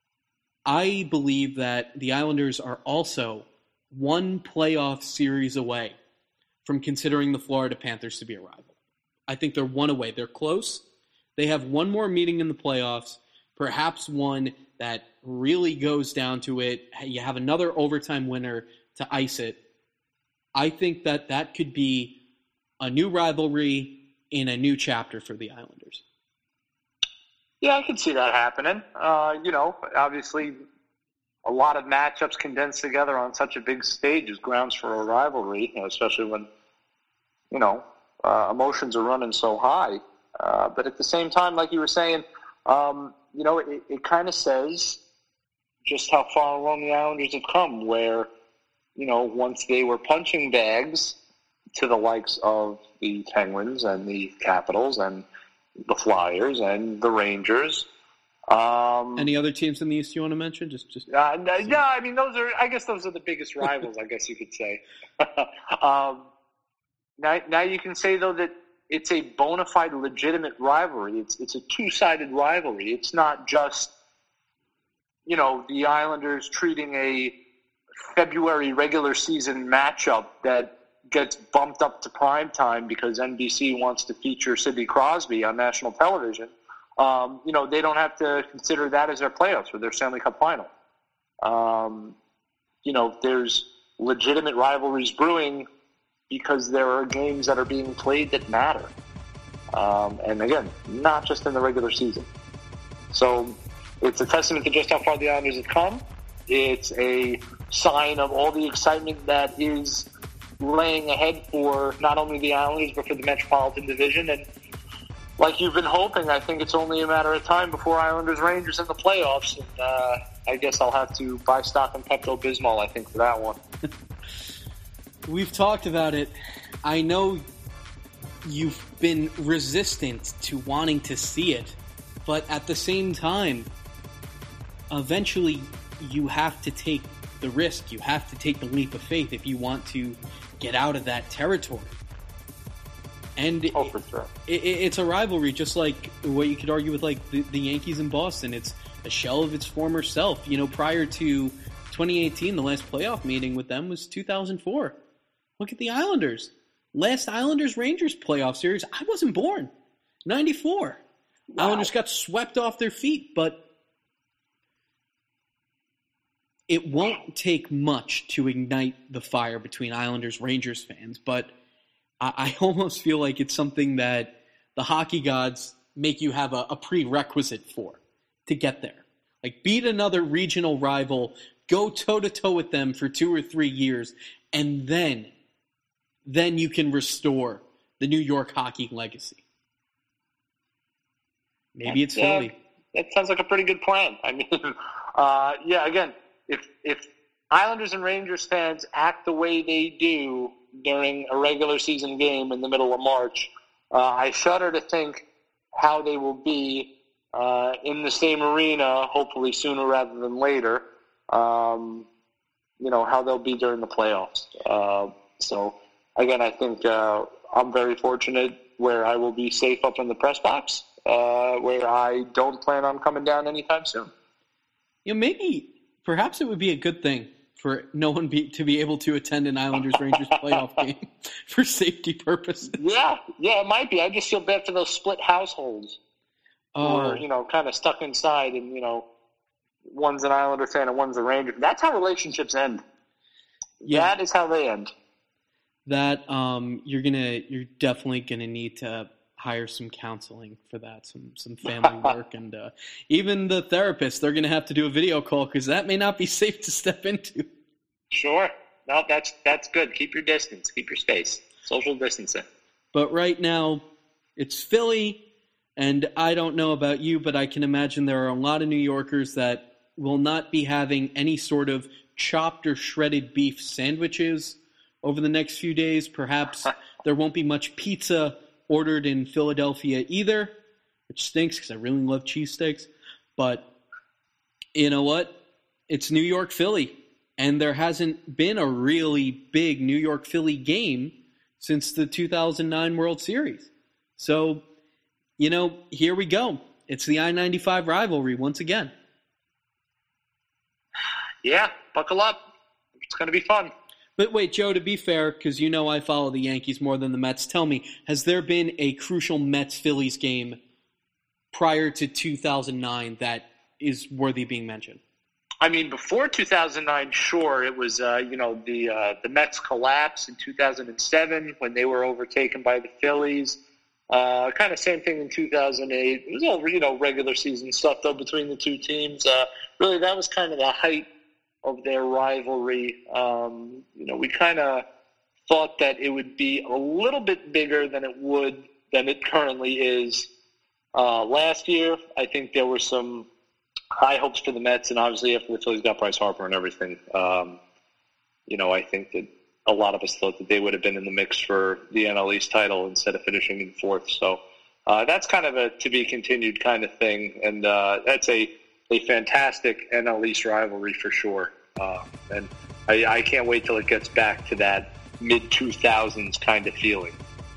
A: I believe that the Islanders are also one playoff series away from considering the Florida Panthers to be a rival. I think they're one away. They're close. They have one more meeting in the playoffs, perhaps one that really goes down to it. You have another overtime winner to ice it. I think that could be a new rivalry in a new chapter for the Islanders.
B: Yeah, I can see that happening. Obviously, a lot of matchups condensed together on such a big stage is grounds for a rivalry, especially when, emotions are running so high. But at the same time, like you were saying, it kind of says just how far along the Islanders have come, where, once they were punching bags to the likes of the Penguins and the Capitals and the Flyers and the Rangers.
A: Any other teams in the East you want to mention?
B: I guess those are the biggest rivals, I guess you could say. Now you can say, though, that it's a bona fide, legitimate rivalry. It's a two-sided rivalry. It's not just, the Islanders treating a February regular season matchup that gets bumped up to prime time because NBC wants to feature Sidney Crosby on national television. They don't have to consider that as their playoffs or their Stanley Cup final. There's legitimate rivalries brewing because there are games that are being played that matter. And again, not just in the regular season. So it's a testament to just how far the Islanders have come. It's a sign of all the excitement that is laying ahead for not only the Islanders but for the Metropolitan Division. And like you've been hoping, I think it's only a matter of time before Islanders-Rangers in the playoffs. And I guess I'll have to buy stock in Pepto-Bismol, I think, for that one.
A: We've talked about it. I know you've been resistant to wanting to see it, but at the same time, eventually you have to take the risk. You have to take the leap of faith if you want to get out of that territory. And
B: for sure.
A: It's a rivalry, just like what you could argue with like the Yankees in Boston. It's a shell of its former self. You know, prior to 2018, the last playoff meeting with them was 2004. Look at the Islanders. Last Islanders-Rangers playoff series, I wasn't born. 94. Wow. Islanders got swept off their feet, but it won't take much to ignite the fire between Islanders-Rangers fans, but I almost feel like it's something that the hockey gods make you have a prerequisite for to get there. Like, beat another regional rival, go toe-to-toe with them for 2 or 3 years, and then you can restore the New York hockey legacy. Maybe it's Philly.
B: That sounds like a pretty good plan. I mean, again, if Islanders and Rangers fans act the way they do during a regular season game in the middle of March, I shudder to think how they will be in the same arena, hopefully sooner rather than later, how they'll be during the playoffs. So, again, I think I'm very fortunate where I will be safe up in the press box, where I don't plan on coming down anytime soon.
A: Perhaps it would be a good thing for no one to be able to attend an Islanders-Rangers playoff game for safety purposes.
B: Yeah, it might be. I just feel bad for those split households who are, kind of stuck inside and, one's an Islander fan and one's a Ranger. That's how relationships end. Yeah. That is how they end.
A: That you're definitely gonna need to hire some counseling for that, some family work, and even the therapist, they're gonna have to do a video call because that may not be safe to step into.
B: Sure, no, that's good. Keep your distance, keep your space, social distancing.
A: But right now, it's Philly, and I don't know about you, but I can imagine there are a lot of New Yorkers that will not be having any sort of chopped or shredded beef sandwiches over the next few days. Perhaps there won't be much pizza ordered in Philadelphia either, which stinks because I really love cheesesteaks. But you know what? It's New York Philly, and there hasn't been a really big New York Philly game since the 2009 World Series. So, here we go. It's the I-95 rivalry once again.
B: Yeah, buckle up. It's going to be fun.
A: But wait, Joe, to be fair, because I follow the Yankees more than the Mets, tell me, has there been a crucial Mets-Phillies game prior to 2009 that is worthy of being mentioned?
B: I mean, before 2009, sure, it was, the Mets collapse in 2007 when they were overtaken by the Phillies. Kind of same thing in 2008. It was all, regular season stuff, though, between the two teams. Really, that was kind of the height of their rivalry. We kind of thought that it would be a little bit bigger than it currently is. Last year, I think there were some high hopes for the Mets, and obviously after the Phillies got Bryce Harper and everything, I think that a lot of us thought that they would have been in the mix for the NL East title instead of finishing in fourth. So that's kind of a to-be-continued kind of thing, and that's a fantastic NL East rivalry for sure. And I can't wait till it gets back to that mid-2000s kind of feeling.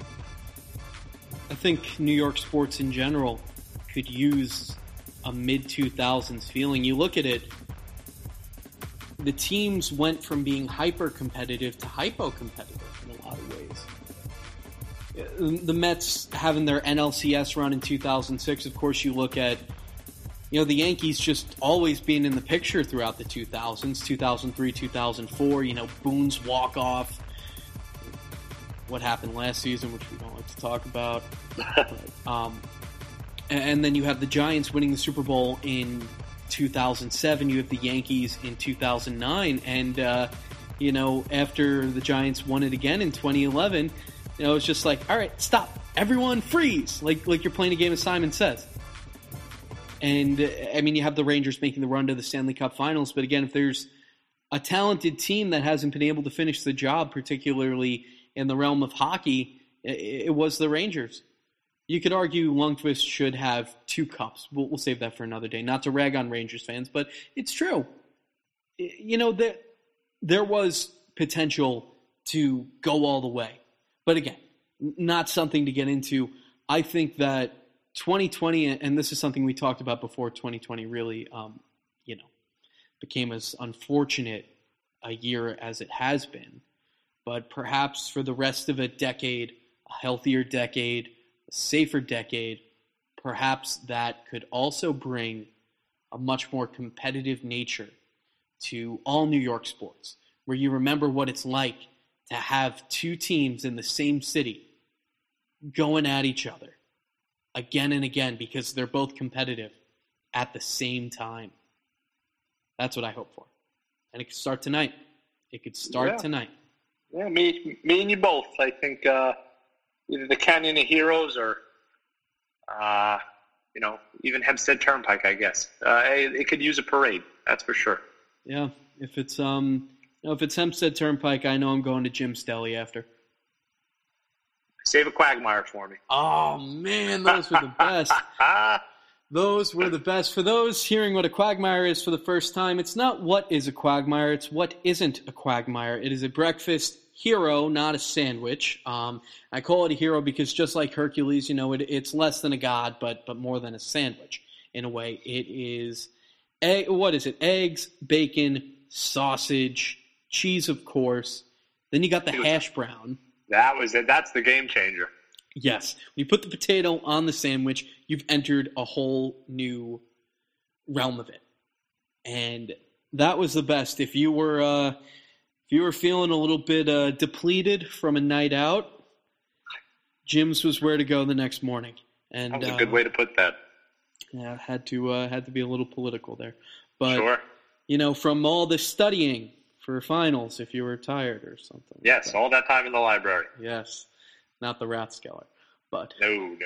A: I think New York sports in general could use a mid-2000s feeling. You look at it, the teams went from being hyper-competitive to hypo-competitive in a lot of ways. The Mets having their NLCS run in 2006, of course you look at the Yankees just always being in the picture throughout the 2000s, 2003, 2004, Boone's walk-off, what happened last season, which we don't like to talk about. But, and then you have the Giants winning the Super Bowl in 2007. You have the Yankees in 2009. And after the Giants won it again in 2011, it's just like, all right, stop. Everyone freeze. Like you're playing a game of Simon Says. And, you have the Rangers making the run to the Stanley Cup Finals. But again, if there's a talented team that hasn't been able to finish the job, particularly in the realm of hockey, it was the Rangers. You could argue Lundqvist should have 2 cups. We'll save that for another day. Not to rag on Rangers fans, but it's true. There was potential to go all the way. But again, not something to get into. I think that 2020, and this is something we talked about before 2020 really, became as unfortunate a year as it has been. But perhaps for the rest of a decade, a healthier decade, a safer decade, perhaps that could also bring a much more competitive nature to all New York sports, where you remember what it's like to have 2 teams in the same city going at each other again and again because they're both competitive at the same time. That's what I hope for. And it could start tonight. Tonight.
B: Yeah, me and you both. I think either the Canyon of Heroes or, even Hempstead Turnpike, I guess. It could use a parade, that's for sure.
A: Yeah, if it's Hempstead Turnpike, I know I'm going to Jim's Deli after.
B: Save a Quagmire for me.
A: Oh, man, those were the best. Those were the best. For those hearing what a Quagmire is for the first time, it's not what is a Quagmire, it's what isn't a Quagmire. It is a breakfast hero, not a sandwich. I call it a hero because just like Hercules, it's less than a god, but more than a sandwich in a way. It is, what is it? Eggs, bacon, sausage, cheese, of course. Then you got the hash brown.
B: That was it. That's the game changer.
A: Yes. When you put the potato on the sandwich, you've entered a whole new realm of it. And that was the best. If you were feeling a little bit depleted from a night out, Jim's was where to go the next morning. And
B: that was a good way to put that.
A: Yeah, had to be a little political there. But
B: sure.
A: From all the studying for finals, if you were tired or something.
B: Yes, all that time in the library.
A: Yes. Not the Rathskeller, but
B: no.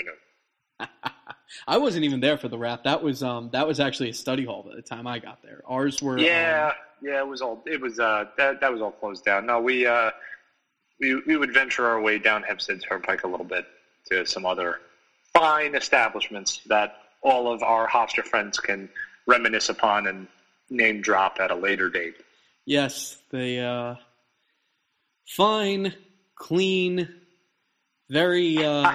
A: I wasn't even there for the Rath. That was actually a study hall by the time I got there. Ours were
B: that was all closed down. No, we would venture our way down Hempstead Turnpike a little bit to some other fine establishments that all of our Hofstra friends can reminisce upon and name drop at a later date.
A: Yes, they fine, clean. Very,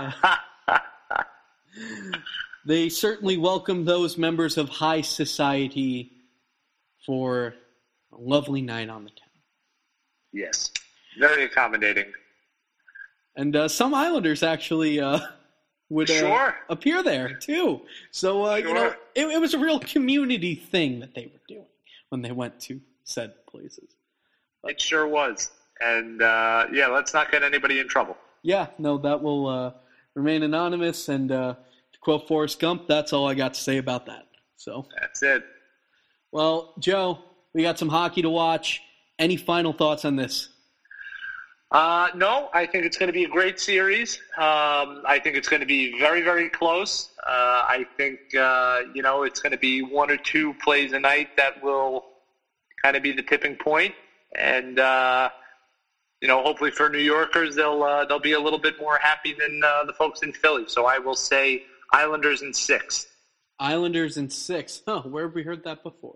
A: they certainly welcome those members of high society for a lovely night on the town.
B: Yes, very accommodating.
A: And some Islanders actually would appear there, too. So, it was a real community thing that they were doing when they went to said places.
B: It sure was. And, let's not get anybody in trouble.
A: Yeah, no, that will remain anonymous. And to quote Forrest Gump, that's all I got to say about that. So
B: that's it.
A: Well, Joe, we got some hockey to watch. Any final thoughts on this?
B: No, I think it's going to be a great series. I think it's going to be very, very close. I think, it's going to be 1 or 2 plays a night that will kind of be the tipping point. And, hopefully for New Yorkers, they'll be a little bit more happy than the folks in Philly. So I will say Islanders in 6.
A: Islanders in 6. Oh, where have we heard that before?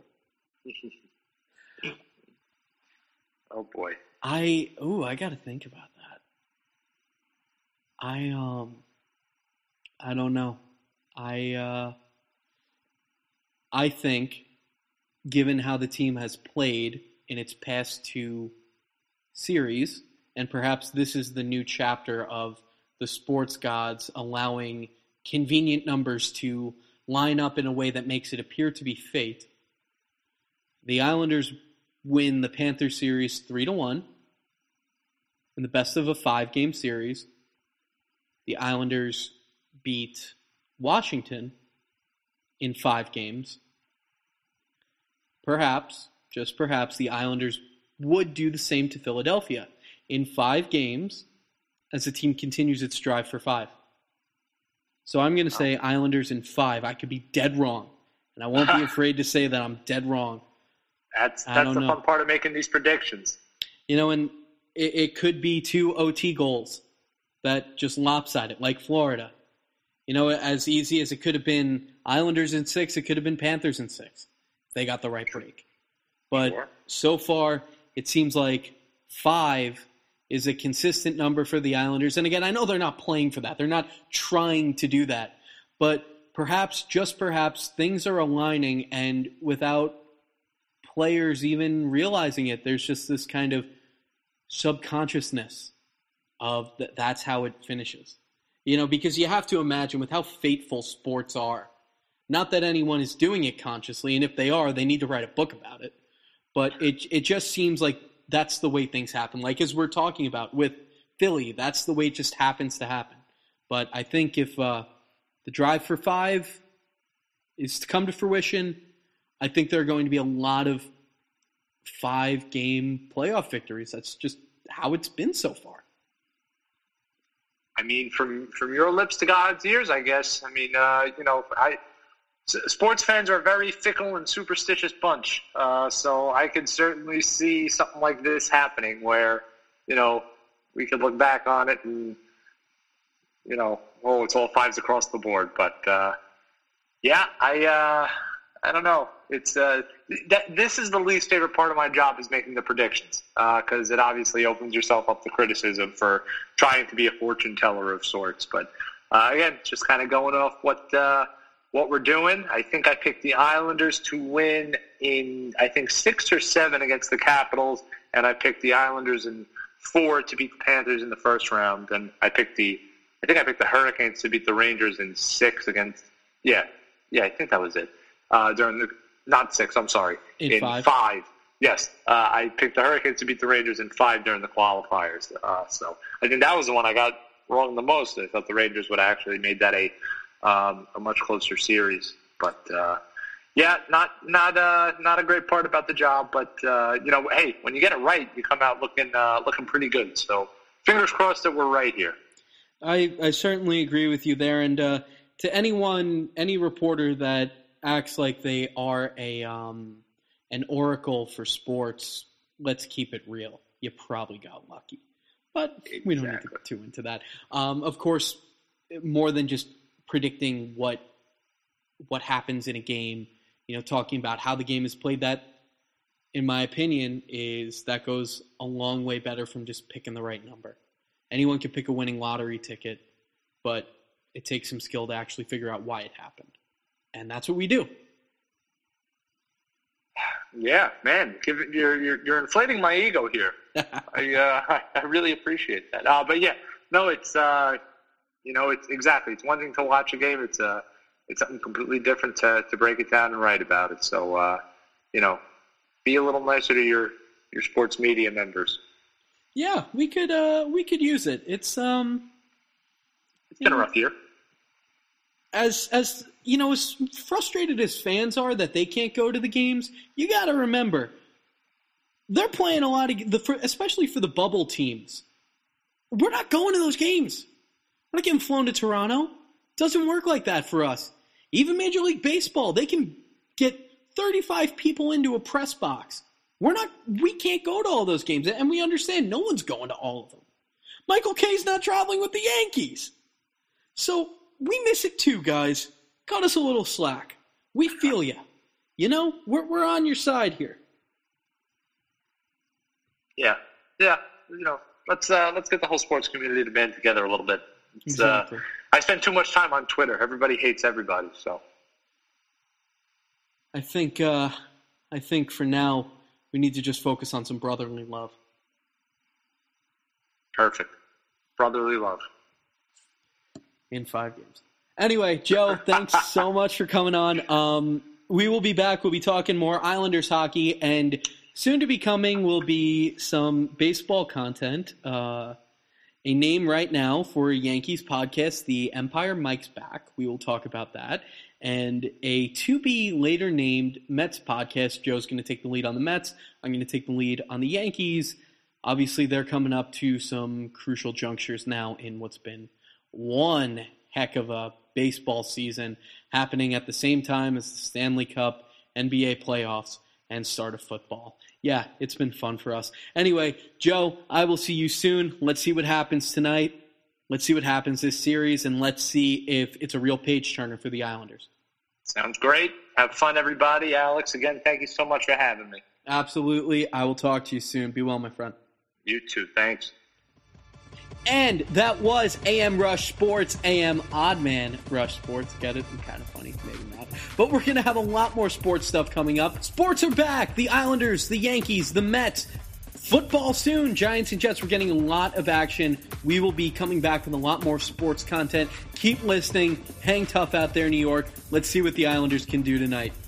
B: Oh boy.
A: I got to think about that. I don't know. I think, given how the team has played in its past 2 series, and perhaps this is the new chapter of the sports gods allowing convenient numbers to line up in a way that makes it appear to be fate. The Islanders win the Panthers series 3-1 in the best of a 5-game series. The Islanders beat Washington in 5 games. Perhaps, just perhaps, the Islanders would do the same to Philadelphia in 5 games as the team continues its drive for 5. So I'm going to say Islanders in 5. I could be dead wrong, and I won't be afraid to say that I'm dead wrong.
B: That's the fun part of making these predictions.
A: And it could be 2 OT goals that just lopside it, like Florida. As easy as it could have been Islanders in 6, it could have been Panthers in 6. If they got the right break. But so far, it seems like 5 is a consistent number for the Islanders. And again, I know they're not playing for that. They're not trying to do that. But perhaps, just perhaps, things are aligning, and without players even realizing it, there's just this kind of subconsciousness of that's how it finishes. Because you have to imagine with how fateful sports are, not that anyone is doing it consciously, and if they are, they need to write a book about it. But it just seems like that's the way things happen. Like as we're talking about with Philly, that's the way it just happens to happen. But I think if the drive for 5 is to come to fruition, I think there are going to be a lot of 5-game playoff victories. That's just how it's been so far.
B: I mean, from your lips to God's ears, I guess. I mean, sports fans are a very fickle and superstitious bunch. So I could certainly see something like this happening where, we could look back on it and, it's all 5s across the board. But, I don't know. It's this is the least favorite part of my job is making the predictions because it obviously opens yourself up to criticism for trying to be a fortune teller of sorts. But again, just kind of going off what we're doing. I think I picked the Islanders to win in 6 or 7 against the Capitals, and I picked the Islanders in 4 to beat the Panthers in the first round. And I think I picked the Hurricanes to beat the Rangers in 6 against. Yeah, I think that was it. Not 6, I'm sorry. In 5. Yes. I picked the Hurricanes to beat the Rangers in 5 during the qualifiers. So I think that was the one I got wrong the most. I thought the Rangers would have actually made that a much closer series. But, not a great part about the job. But, hey, when you get it right, you come out looking pretty good. So fingers crossed that we're right here.
A: I certainly agree with you there. And to any reporter that acts like they are an oracle for sports, let's keep it real. You probably got lucky. But we don't need to get too into that. Of course, more than just predicting what happens in a game, talking about how the game is played, that, in my opinion, that goes a long way better from just picking the right number. Anyone can pick a winning lottery ticket, but it takes some skill to actually figure out why it happened. And that's what we do.
B: Yeah, man, you're inflating my ego here. I really appreciate that. But yeah, no, it's it's exactly. It's one thing to watch a game. It's something completely different to break it down and write about it. So be a little nicer to your sports media members.
A: Yeah, we could use it. It's been
B: a rough year.
A: As frustrated as fans are that they can't go to the games, you got to remember they're playing a lot of especially for the bubble teams. We're not going to those games. We're not getting flown to Toronto. It doesn't work like that for us. Even Major League Baseball, they can get 35 people into a press box. We can't go to all those games, and we understand no one's going to all of them. Michael Kay's not traveling with the Yankees. So we miss it too, guys. Cut us a little slack. We feel ya. We're on your side here.
B: Yeah. Let's get the whole sports community to band together a little bit.
A: Exactly.
B: I spend too much time on Twitter. Everybody hates everybody. So
A: I think for now we need to just focus on some brotherly love.
B: Perfect. Brotherly love.
A: In 5 games. Anyway, Joe, thanks so much for coming on. We will be back. We'll be talking more Islanders hockey, and soon to be coming will be some baseball content. A name right now for a Yankees podcast, the Empire Mike's Back. We will talk about that. and a to-be later named Mets podcast. Joe's going to take the lead on the Mets. I'm going to take the lead on the Yankees. Obviously, they're coming up to some crucial junctures now in what's been one heck of a baseball season, happening at the same time as the Stanley Cup, NBA playoffs, and start of football. Yeah, it's been fun for us. Anyway, Joe, I will see you soon. Let's see what happens tonight. Let's see what happens this series, and let's see if it's a real page-turner for the Islanders.
B: Sounds great. Have fun, everybody. Alex, again, thank you so much for having me.
A: Absolutely. I will talk to you soon. Be well, my friend.
B: You too. Thanks.
A: And that was AM Rush Sports, AM Oddman Rush Sports. Get it? Kind of funny, maybe not. But we're going to have a lot more sports stuff coming up. Sports are back. The Islanders, the Yankees, the Mets. Football soon. Giants and Jets. We're getting a lot of action. We will be coming back with a lot more sports content. Keep listening. Hang tough out there, New York. Let's see what the Islanders can do tonight.